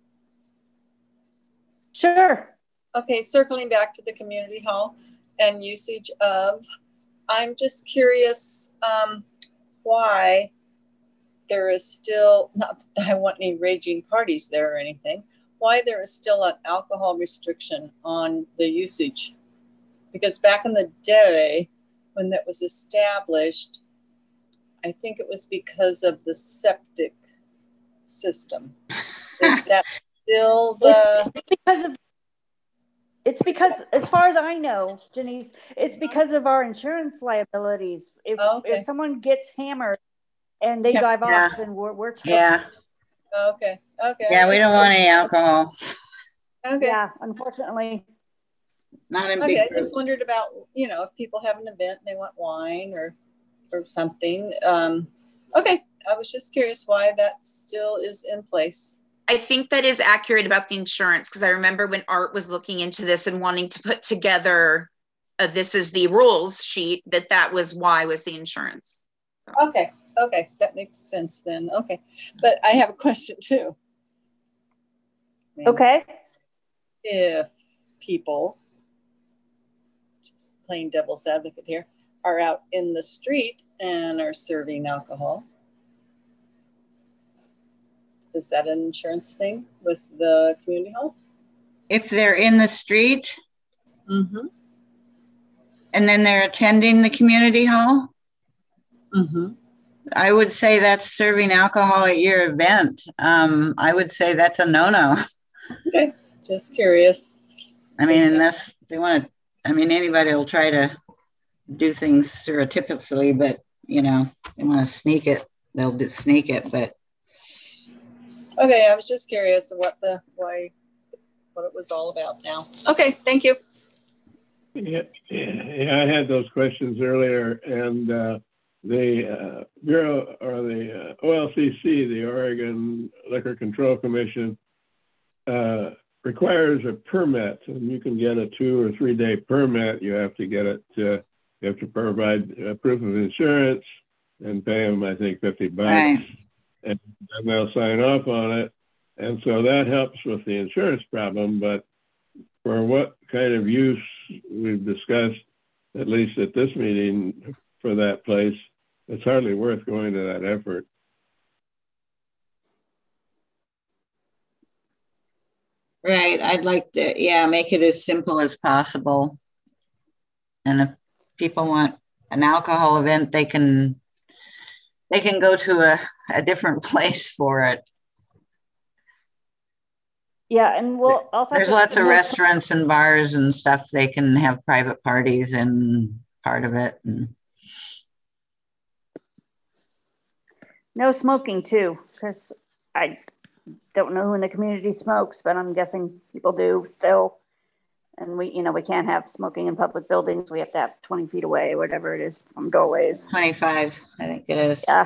Sure. Okay, circling back to the community hall and usage of, I'm just curious why there is still, not that I want any raging parties there or anything, why there is still an alcohol restriction on the usage. Because back in the day, when that was established, I think it was because of the septic system. Is that still the... It's because, as far as I know, Janice, it's because of our insurance liabilities. If someone gets hammered and they drive off, then we're tough. Yeah. Okay. Yeah, we don't want any alcohol. Okay. Yeah, unfortunately. Not in Okay, big I just wondered about, if people have an event and they want wine or something. Okay, I was just curious why that still is in place. I think that is accurate about the insurance, because I remember when Art was looking into this and wanting to put together this is the rules sheet, that was why was the insurance. So. Okay, that makes sense then. Okay, but I have a question too. Okay. If people, just playing devil's advocate here, are out in the street and are serving alcohol, is that an insurance thing with the community hall? If they're in the street mm-hmm. and then they're attending the community hall, mm-hmm. I would say that's serving alcohol at your event. I would say that's a no-no. Okay, just curious. I mean, unless they want to, anybody will try to do things surreptitiously, but they want to sneak it, they'll sneak it. But okay, I was just curious what it was all about now. Okay, thank you. Yeah, I had those questions earlier, and the Bureau, or the OLCC, the Oregon Liquor Control Commission, requires a permit, and you can get a 2 or 3 day permit. You have to get it. You have to provide proof of insurance and pay them, I think, $50, right. And they'll sign off on it. And so that helps with the insurance problem. But for what kind of use we've discussed, at least at this meeting, for that place, it's hardly worth going to that effort. Right. I'd like to, make it as simple as possible. And if people want an alcohol event, they can go to a different place for it. Yeah, and we'll also there's lots of restaurants and bars and stuff they can have private parties and part of it. And no smoking too, because I don't know who in the community smokes, but I'm guessing people do still. And we can't have smoking in public buildings. We have to have 20 feet away, whatever it is, from doorways. 25, I think it is. Yeah.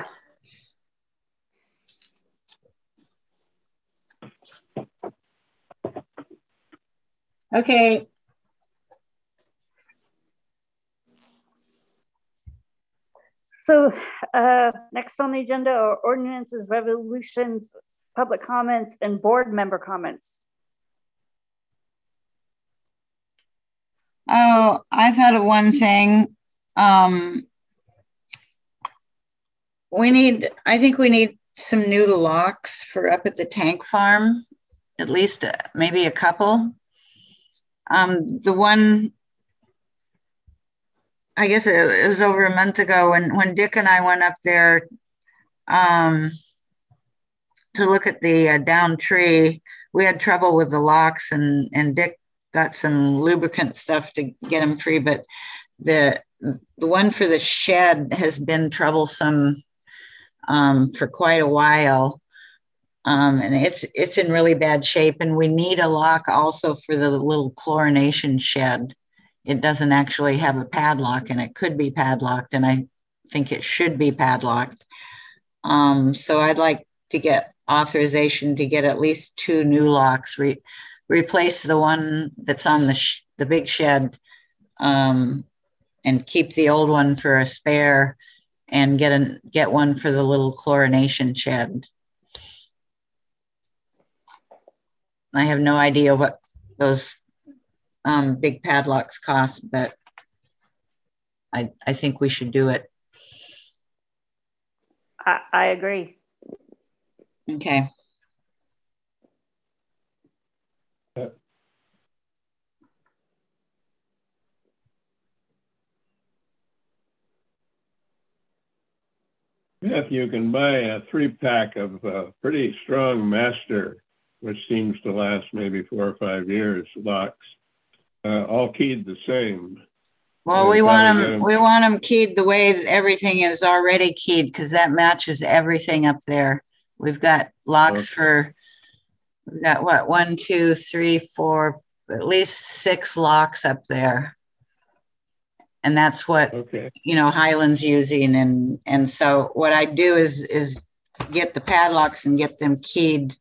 Okay. So next on the agenda are ordinances, resolutions, public comments, and board member comments. Oh, I thought of one thing. I think we need some new locks for up at the tank farm, at least maybe a couple. The one, I guess it was over a month ago when Dick and I went up there to look at the down tree. We had trouble with the locks, and Dick got some lubricant stuff to get them free, but the one for the shed has been troublesome for quite a while. And it's in really bad shape, and we need a lock also for the little chlorination shed. It doesn't actually have a padlock, and it could be padlocked, and I think it should be padlocked. So I'd like to get authorization to get at least 2 new locks, replace the one that's on the big shed, and keep the old one for a spare, and get one for the little chlorination shed. I have no idea what those big padlocks cost, but I think we should do it. I agree. Okay. If you can buy a 3-pack of pretty strong master, which seems to last maybe 4 or 5 years, locks, all keyed the same. Well, we want them keyed the way everything is already keyed, because that matches everything up there. We've got locks for, we've got what, 1, 2, 3, 4, at least 6 locks up there. And that's what, you know, Highland's using. And so what I do is get the padlocks and get them keyed,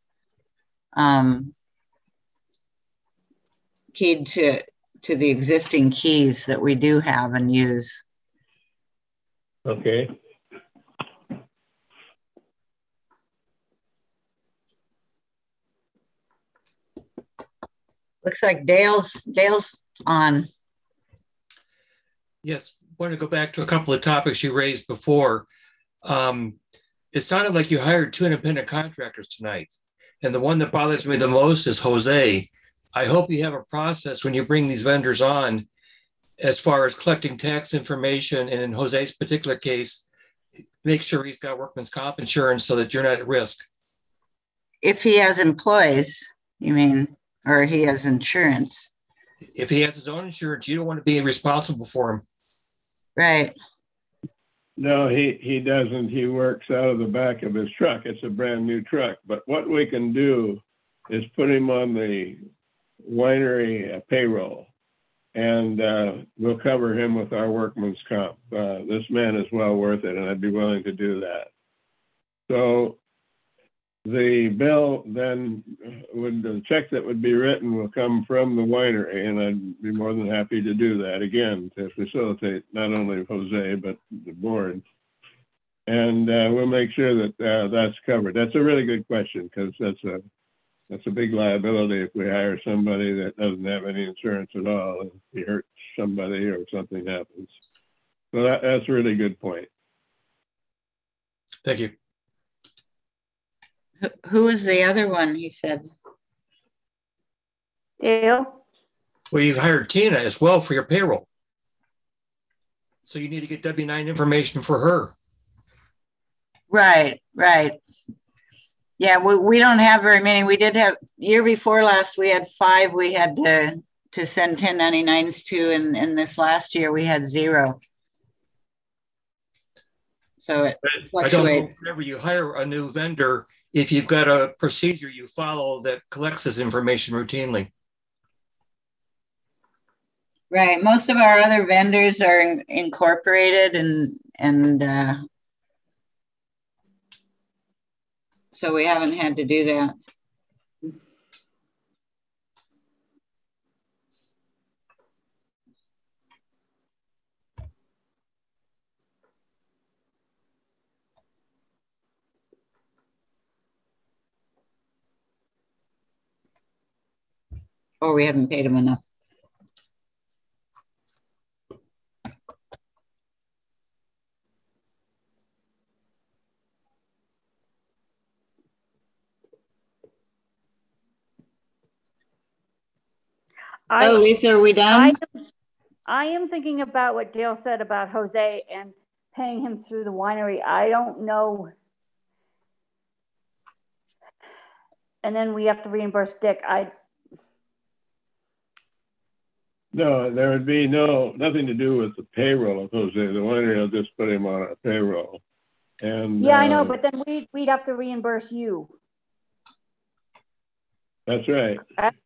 keyed to the existing keys that we do have and use. Okay. Looks like Dale's on. Yes, I want to go back to a couple of topics you raised before. It sounded like you hired 2 independent contractors tonight. And the one that bothers me the most is Jose. I hope you have a process when you bring these vendors on as far as collecting tax information, and in Jose's particular case, make sure he's got workman's comp insurance so that you're not at risk. If he has employees, you mean, or he has insurance? If he has his own insurance, you don't want to be responsible for him. Right. No, he doesn't. He works out of the back of his truck. It's a brand new truck. But what we can do is put him on the winery payroll, and we'll cover him with our workman's comp. This man is well worth it, and I'd be willing to do that. So the bill then, the check that would be written will come from the winery, and I'd be more than happy to do that again to facilitate not only Jose, but the board. And we'll make sure that that's covered. That's a really good question, because that's a big liability if we hire somebody that doesn't have any insurance at all, and he hurts somebody or something happens. So that's a really good point. Thank you. Who is the other one, he said? Dale? Well, you've hired Tina as well for your payroll. So you need to get W-9 information for her. Right. Yeah, we don't have very many. We did have, year before last, we had 5 we had to send 1099s to, and this last year we had 0. So it fluctuates. I don't know, whenever you hire a new vendor, if you've got a procedure you follow that collects this information routinely. Right. Most of our other vendors are incorporated, and so we haven't had to do that. Or we haven't paid them enough. Lisa, are we done? I am thinking about what Dale said about Jose and paying him through the winery. I don't know. and then we have to reimburse Dick. No, there would be nothing to do with the payroll of Jose. The winery will just put him on our payroll. And yeah, I know, but then we'd have to reimburse you. That's right.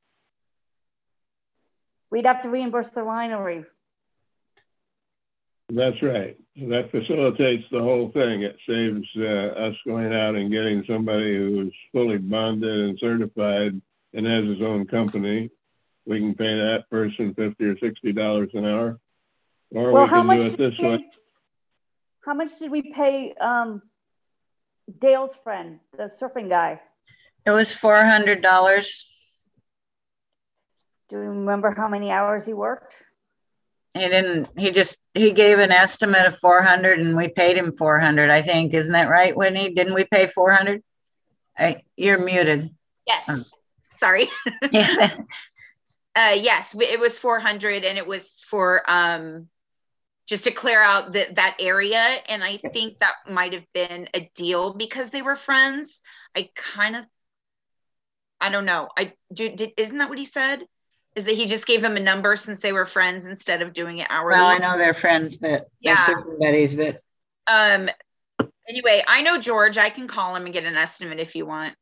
We'd have to reimburse the winery. That's right. That facilitates the whole thing. It saves us going out and getting somebody who's fully bonded and certified and has his own company. We can pay that person $50 or $60 an hour, or well, we can do it this way. How much did we pay Dale's friend, the surfing guy? It was $400. Do you remember how many hours he worked? He didn't, he gave an estimate of 400 and we paid him 400, I think. Isn't that right, Whitney? Didn't we pay 400? You're muted. Yes, sorry. Yeah. Yes, it was 400 and it was for just to clear out that area. And I think that might've been a deal because they were friends. I don't know. Isn't that what he said? Is that he just gave them a number since they were friends instead of doing it hourly? Well, I know they're friends, but they're surfing buddies, but. Anyway, I know George. I can call him and get an estimate if you want.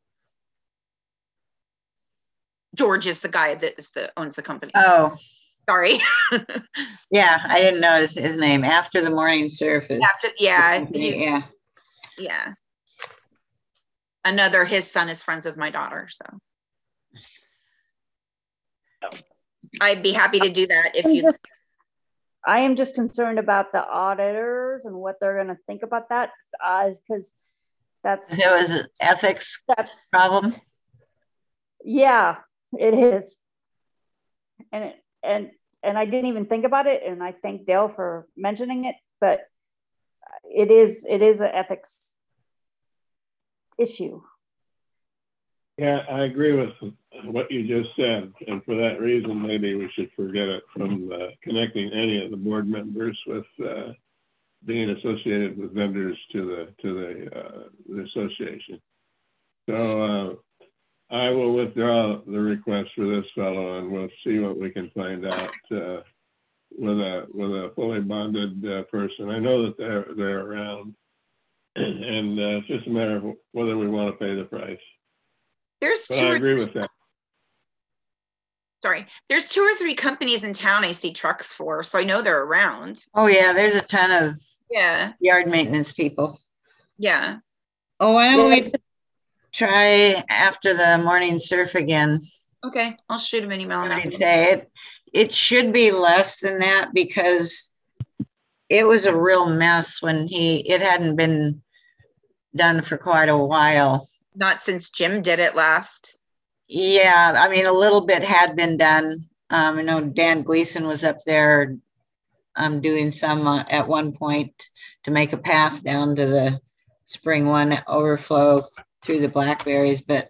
George is the guy that owns the company. Oh. Sorry. Yeah, I didn't know his name. After the Morning Surf is. Yeah. Yeah. His son is friends with my daughter, so. I'd be happy to do that if you. I am just concerned about the auditors and what they're going to think about that, because it was an ethics problem. Yeah, it is, and I didn't even think about it, and I thank Dale for mentioning it, but it is an ethics issue. Yeah, I agree with what you just said. And for that reason, maybe we should forget it from connecting any of the board members with being associated with vendors to the association. So I will withdraw the request for this fellow and we'll see what we can find out with a fully bonded person. I know that they're around and it's just a matter of whether we want to pay the price. I agree with that. Sorry, there's 2 or 3 companies in town I see trucks for, so I know they're around. Oh yeah, there's a ton of yard maintenance people. Yeah. Oh, why don't we try after the Morning Surf again? Okay, I'll shoot him an email. I'd say it should be less than that because it was a real mess when it hadn't been done for quite a while. Not since Jim did it last. Yeah, I mean, a little bit had been done. I know Dan Gleason was up there doing some at one point to make a path down to the spring one overflow through the blackberries. But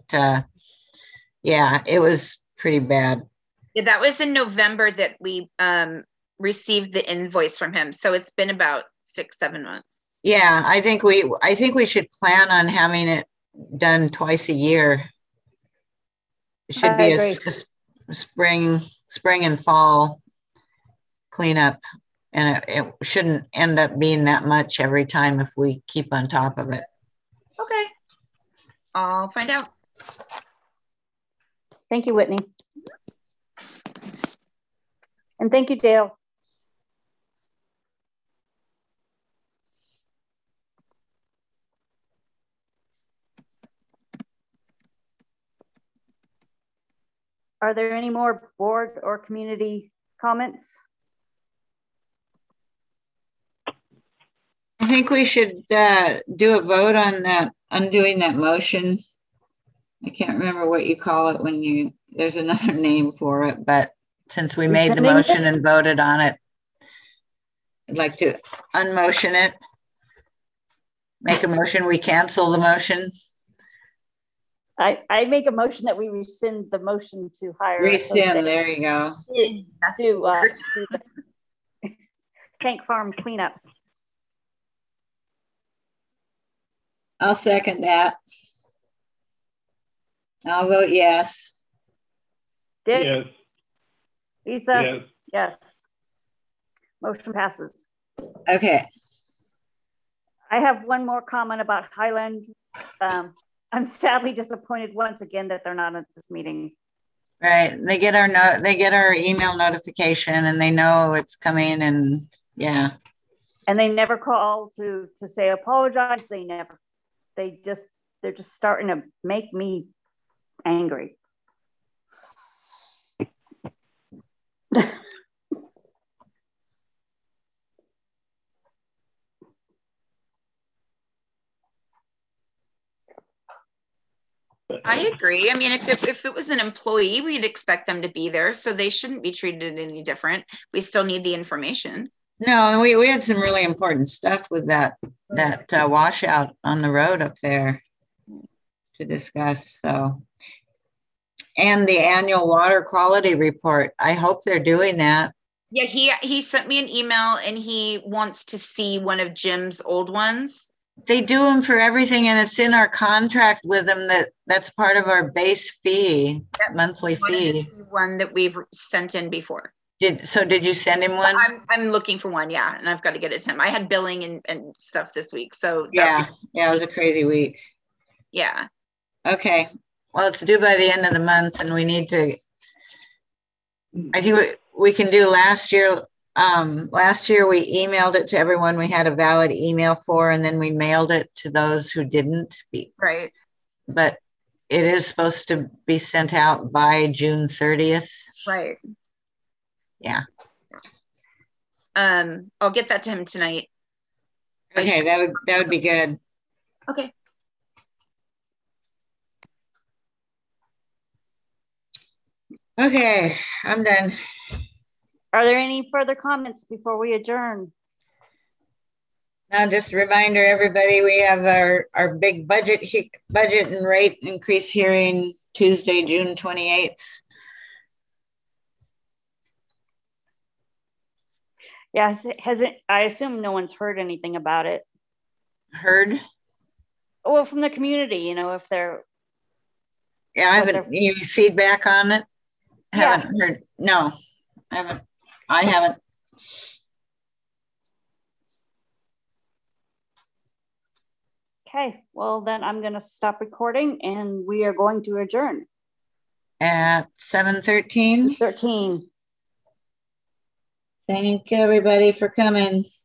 yeah, it was pretty bad. Yeah, that was in November that we received the invoice from him. So it's been about 6-7 months. Yeah, I think we should plan on having it done twice a year. It should be a spring and fall cleanup, and it shouldn't end up being that much every time if we keep on top of it. Okay, I'll find out. Thank you, Whitney. And thank you, Dale. Are there any more board or community comments? I think we should do a vote on that, undoing that motion. I can't remember what you call it there's another name for it, but since we made the motion and voted on it, I'd like to unmotion it. Make a motion, we cancel the motion. I make a motion that we rescind the motion to hire. Rescind, there you go. Do the tank farm cleanup. I'll second that. I'll vote yes. Dick, Yes. Lisa, Yes. yes. Motion passes. Okay. I have one more comment about Highland. I'm sadly disappointed once again that they're not at this meeting. Right. They get our email notification and they know it's coming, and yeah. And they never call to say apologize. They're just starting to make me angry. I agree. I mean, if it was an employee, we'd expect them to be there, so they shouldn't be treated any different. We still need the information. No, we had some really important stuff with that washout on the road up there to discuss. So, and the annual water quality report. I hope they're doing that. Yeah, he sent me an email and he wants to see one of Jim's old ones. They do them for everything, and it's in our contract with them that's part of our base fee, monthly fee. One that we've sent in before. Did you send him one? I'm looking for one, yeah, and I've got to get it to him. I had billing and stuff this week, so yeah, it was a crazy week. Yeah. Okay, well, it's due by the end of the month, and we need to. I think we can do last year. Last year we emailed it to everyone we had a valid email for, and then we mailed it to those who didn't. Right. But it is supposed to be sent out by June 30th. Right. Yeah. I'll get that to him tonight. Okay, that would be good. Okay. Okay, I'm done. Are there any further comments before we adjourn? Now, just a reminder, everybody, we have our big budget and rate increase hearing Tuesday, June 28th. Yes, I assume no one's heard anything about it. Heard? Well, from the community, if they're. Yeah, I haven't. Any feedback on it? Yeah. Haven't heard. No, I haven't. Okay, well then I'm going to stop recording and we are going to adjourn. At 7:13? 13. Thank everybody for coming.